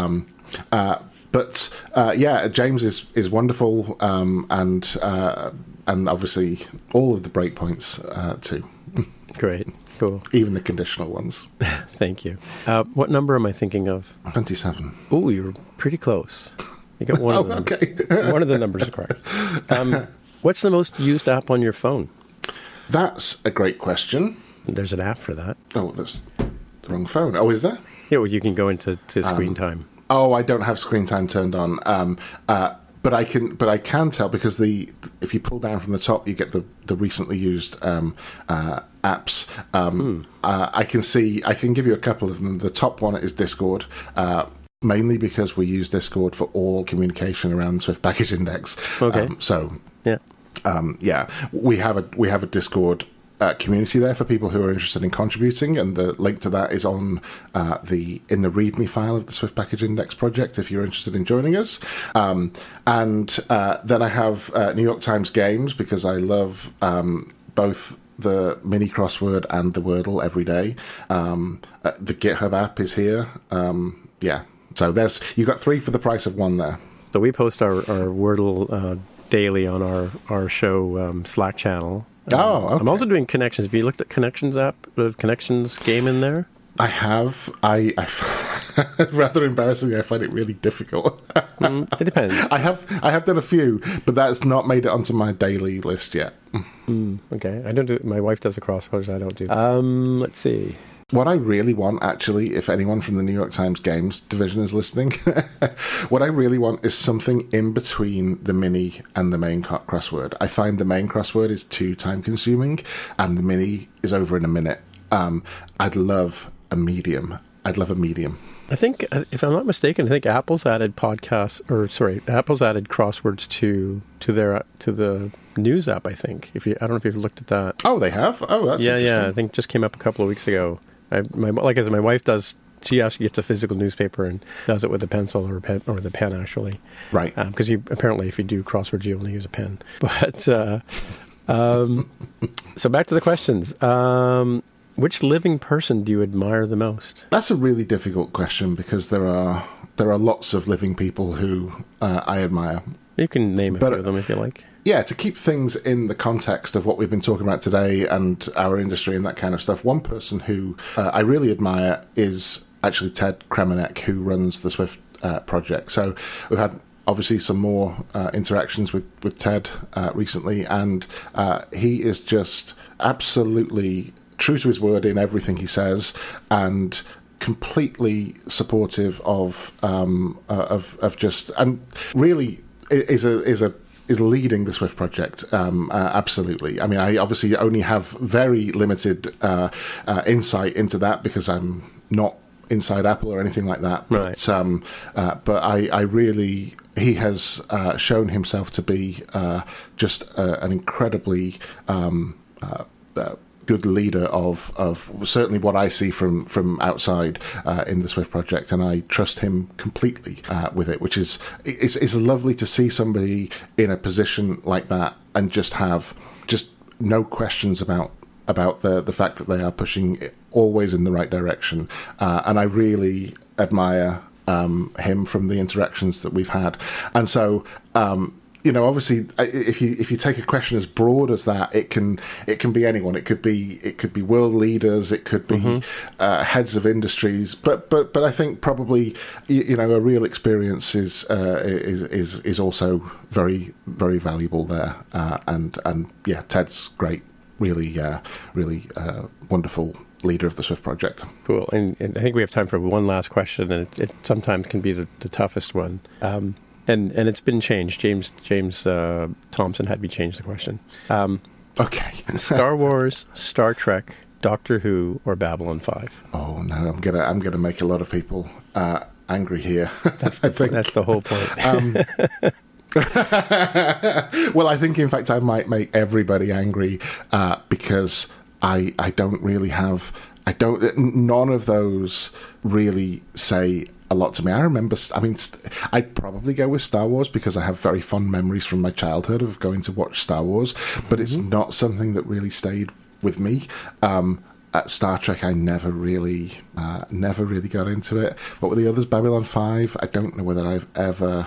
But James is wonderful, and obviously all of the breakpoints too. Great. Cool. Even the conditional ones. Thank you. What number am I thinking of? 27. Oh, you're pretty close. You got one of them. Okay. One of the numbers are correct. What's the most used app on your phone? That's a great question. There's an app for that. Oh, that's the wrong phone. Oh, is there? Yeah, well, you can go into screen time. Oh, I don't have screen time turned on. But I can tell, because if you pull down from the top, you get the recently used apps. I can give you a couple of them. The top one is Discord. Mainly because we use Discord for all communication around the Swift Package Index. Okay. We have a Discord community there for people who are interested in contributing, and the link to that is on in the README file of the Swift Package Index project if you're interested in joining us. And then I have New York Times Games, because I love both the mini crossword and the Wordle every day. The GitHub app is here. So you got 3 for the price of 1 there. So we post our Wordle daily on our show Slack channel. Oh, okay. I'm also doing Connections. Have you looked at Connections app, the Connections game in there? I have. I rather embarrassingly, I find it really difficult. It depends. I have done a few, but that's not made it onto my daily list yet. Okay, I don't do. My wife does the crosswords. I don't do. Let's see. What I really want, actually, if anyone from the New York Times Games division is listening, what I really want is something in between the mini and the main crossword. I find the main crossword is too time-consuming, and the mini is over in a minute. I'd love a medium. I think, if I'm not mistaken, I think Apple's added Apple's added crosswords to the news app. I think. I don't know if you've looked at that. Oh, they have. Oh, that's interesting. Yeah. I think it just came up a couple of weeks ago. Like I said, my wife does. She actually gets a physical newspaper and does it with a pencil or the pen actually. Right. Because apparently, if you do crosswords, you only use a pen. But so back to the questions. Which living person do you admire the most? That's a really difficult question because there are lots of living people who I admire. You can name a few of them if you like. Yeah, to keep things in the context of what we've been talking about today and our industry and that kind of stuff, one person who I really admire is actually Ted Kremenek, who runs the Swift project. So we've had obviously some more interactions with Ted recently, and he is just absolutely true to his word in everything he says, and completely supportive of just, and really is leading the Swift project. Absolutely. I mean, I obviously only have very limited insight into that because I'm not inside Apple or anything like that. Right. But I really, he has shown himself to be just an incredibly good leader of certainly what I see from outside in the Swift project, and I trust him completely with it, which is it's lovely to see somebody in a position like that and just have no questions about the fact that they are pushing it always in the right direction, and I really admire him from the interactions that we've had. And so obviously, if you take a question as broad as that, it can be anyone. It could be world leaders. It could be heads of industries. But I think probably a real experience is also very, very valuable there. And yeah, Ted's great. Really wonderful leader of the Swift project. Cool. And I think we have time for one last question, and it sometimes can be the toughest one. And it's been changed. James Thompson had me change the question. Okay. Star Wars, Star Trek, Doctor Who, or Babylon 5? Oh no, I'm gonna make a lot of people angry here. That's the whole point. Well, I think in fact I might make everybody angry because I don't really have. None of those really say a lot to me. I'd probably go with Star Wars because I have very fond memories from my childhood of going to watch Star Wars, but it's not something that really stayed with me. At Star Trek, I never really got into it. What were the others? Babylon 5? I don't know whether I've ever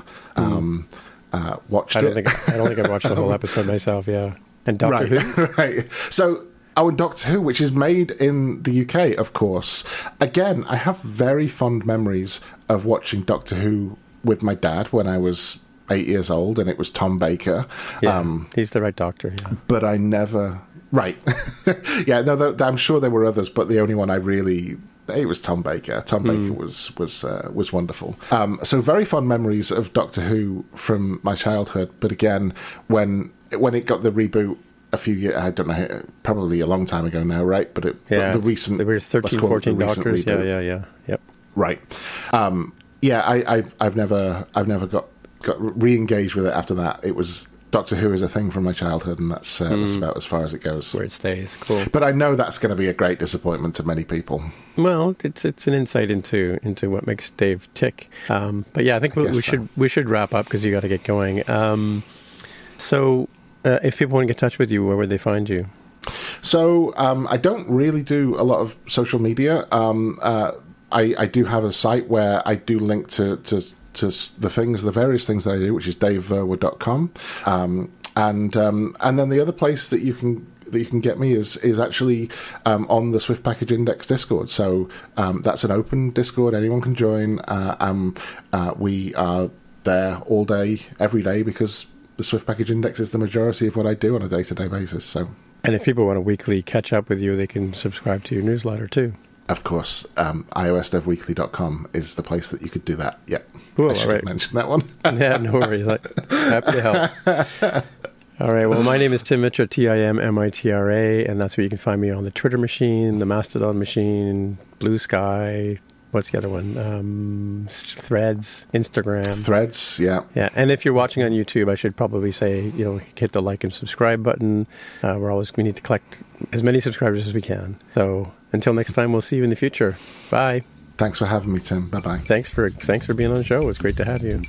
watched it. I don't think I've watched the whole episode myself, yeah. And Doctor Who? Right. So, and Doctor Who, which is made in the UK, of course. Again, I have very fond memories of watching Doctor Who with my dad when I was 8 years old, and it was Tom Baker. Yeah, he's the right doctor, yeah. But I never... Right. Yeah, no, I'm sure there were others, but the only one it was Tom Baker. Tom Baker was wonderful. So very fond memories of Doctor Who from my childhood. But again, when it got the reboot a few years, I don't know, probably a long time ago now, right? But the recent, there were 13, 14 doctors. Reboot. Yeah. Yep. Right. I've never got re-engaged with it after that. It was. Doctor Who is a thing from my childhood, and that's about as far as it goes. Where it stays. Cool. But I know that's going to be a great disappointment to many people. Well, it's an insight into what makes Dave tick. But yeah, I think we should wrap up because you got to get going. So if people want to get in touch with you, where would they find you? So I don't really do a lot of social media. I do have a site where I do link to the various things that I do, which is daveverwood.com. And then the other place that you can get me is actually on the Swift Package Index Discord. So that's an open Discord; anyone can join. We are there all day, every day, because the Swift Package Index is the majority of what I do on a day-to-day basis. So, and if people want to weekly catch up with you, they can subscribe to your newsletter too. Of course, iosdevweekly.com is the place that you could do that. Yep. Cool, I should have mentioned that one. Yeah, no worries. Happy to help. All right. Well, my name is Tim Mitra, TIMMITRA, and that's where you can find me on the Twitter machine, the Mastodon machine, Blue Sky. What's the other one? Threads, Instagram. Threads, yeah. Yeah, and if you're watching on YouTube, I should probably say, hit the like and subscribe button. We need to collect as many subscribers as we can. So until next time, we'll see you in the future. Bye. Thanks for having me, Tim. Bye-bye. Thanks for being on the show. It was great to have you.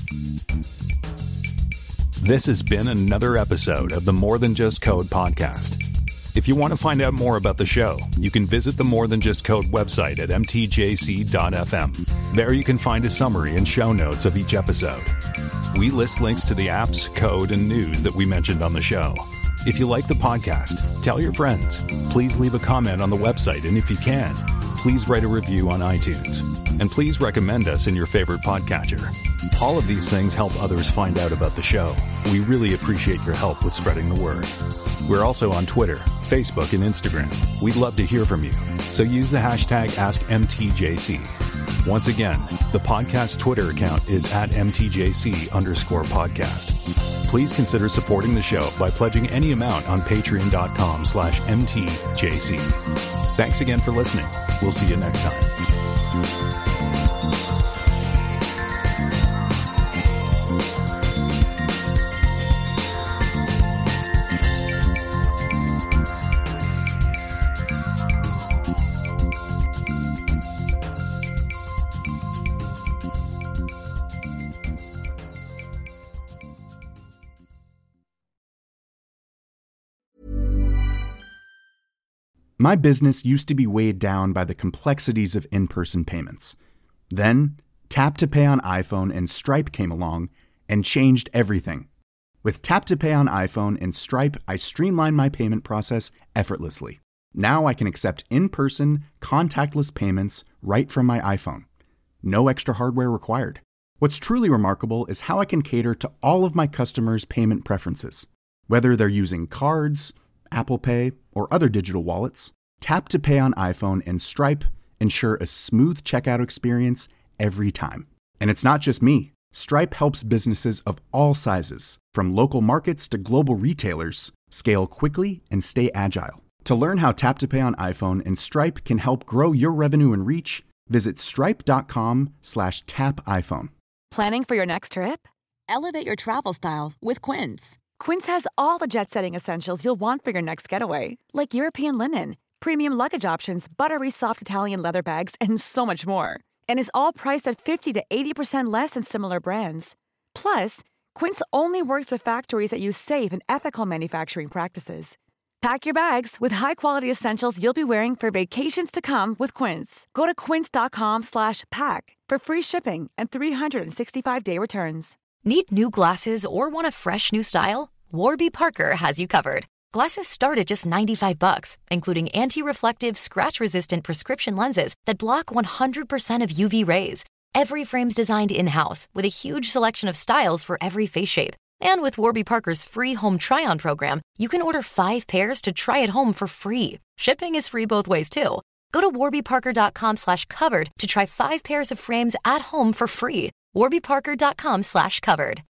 This has been another episode of the More Than Just Code podcast. If you want to find out more about the show, you can visit the More Than Just Code website at mtjc.fm. There you can find a summary and show notes of each episode. We list links to the apps, code, and news that we mentioned on the show. If you like the podcast, tell your friends. Please leave a comment on the website, and if you can, please write a review on iTunes. And please recommend us in your favorite podcatcher. All of these things help others find out about the show. We really appreciate your help with spreading the word. We're also on Twitter, Facebook, and Instagram. We'd love to hear from you, so use the hashtag AskMTJC. Once again, the podcast Twitter account is at MTJC_podcast. Please consider supporting the show by pledging any amount on patreon.com/MTJC. Thanks again for listening. We'll see you next time. My business used to be weighed down by the complexities of in-person payments. Then, Tap to Pay on iPhone and Stripe came along and changed everything. With Tap to Pay on iPhone and Stripe, I streamlined my payment process effortlessly. Now I can accept in-person, contactless payments right from my iPhone. No extra hardware required. What's truly remarkable is how I can cater to all of my customers' payment preferences. Whether they're using cards, Apple Pay, or other digital wallets, Tap to Pay on iPhone and Stripe ensure a smooth checkout experience every time. And it's not just me. Stripe helps businesses of all sizes, from local markets to global retailers, scale quickly and stay agile. To learn how Tap to Pay on iPhone and Stripe can help grow your revenue and reach, visit stripe.com/tapiphone. Planning for your next trip? Elevate your travel style with Quince. Quince has all the jet-setting essentials you'll want for your next getaway, like European linen, premium luggage options, buttery soft Italian leather bags, and so much more. And is all priced at 50 to 80% less than similar brands. Plus, Quince only works with factories that use safe and ethical manufacturing practices. Pack your bags with high-quality essentials you'll be wearing for vacations to come with Quince. Go to quince.com/pack for free shipping and 365-day returns. Need new glasses or want a fresh new style? Warby Parker has you covered. Glasses start at just $95, including anti-reflective, scratch-resistant prescription lenses that block 100% of UV rays. Every frame's designed in-house with a huge selection of styles for every face shape. And with Warby Parker's free home try-on program, you can order 5 pairs to try at home for free. Shipping is free both ways, too. Go to warbyparker.com/covered to try 5 pairs of frames at home for free. warbyparker.com/covered.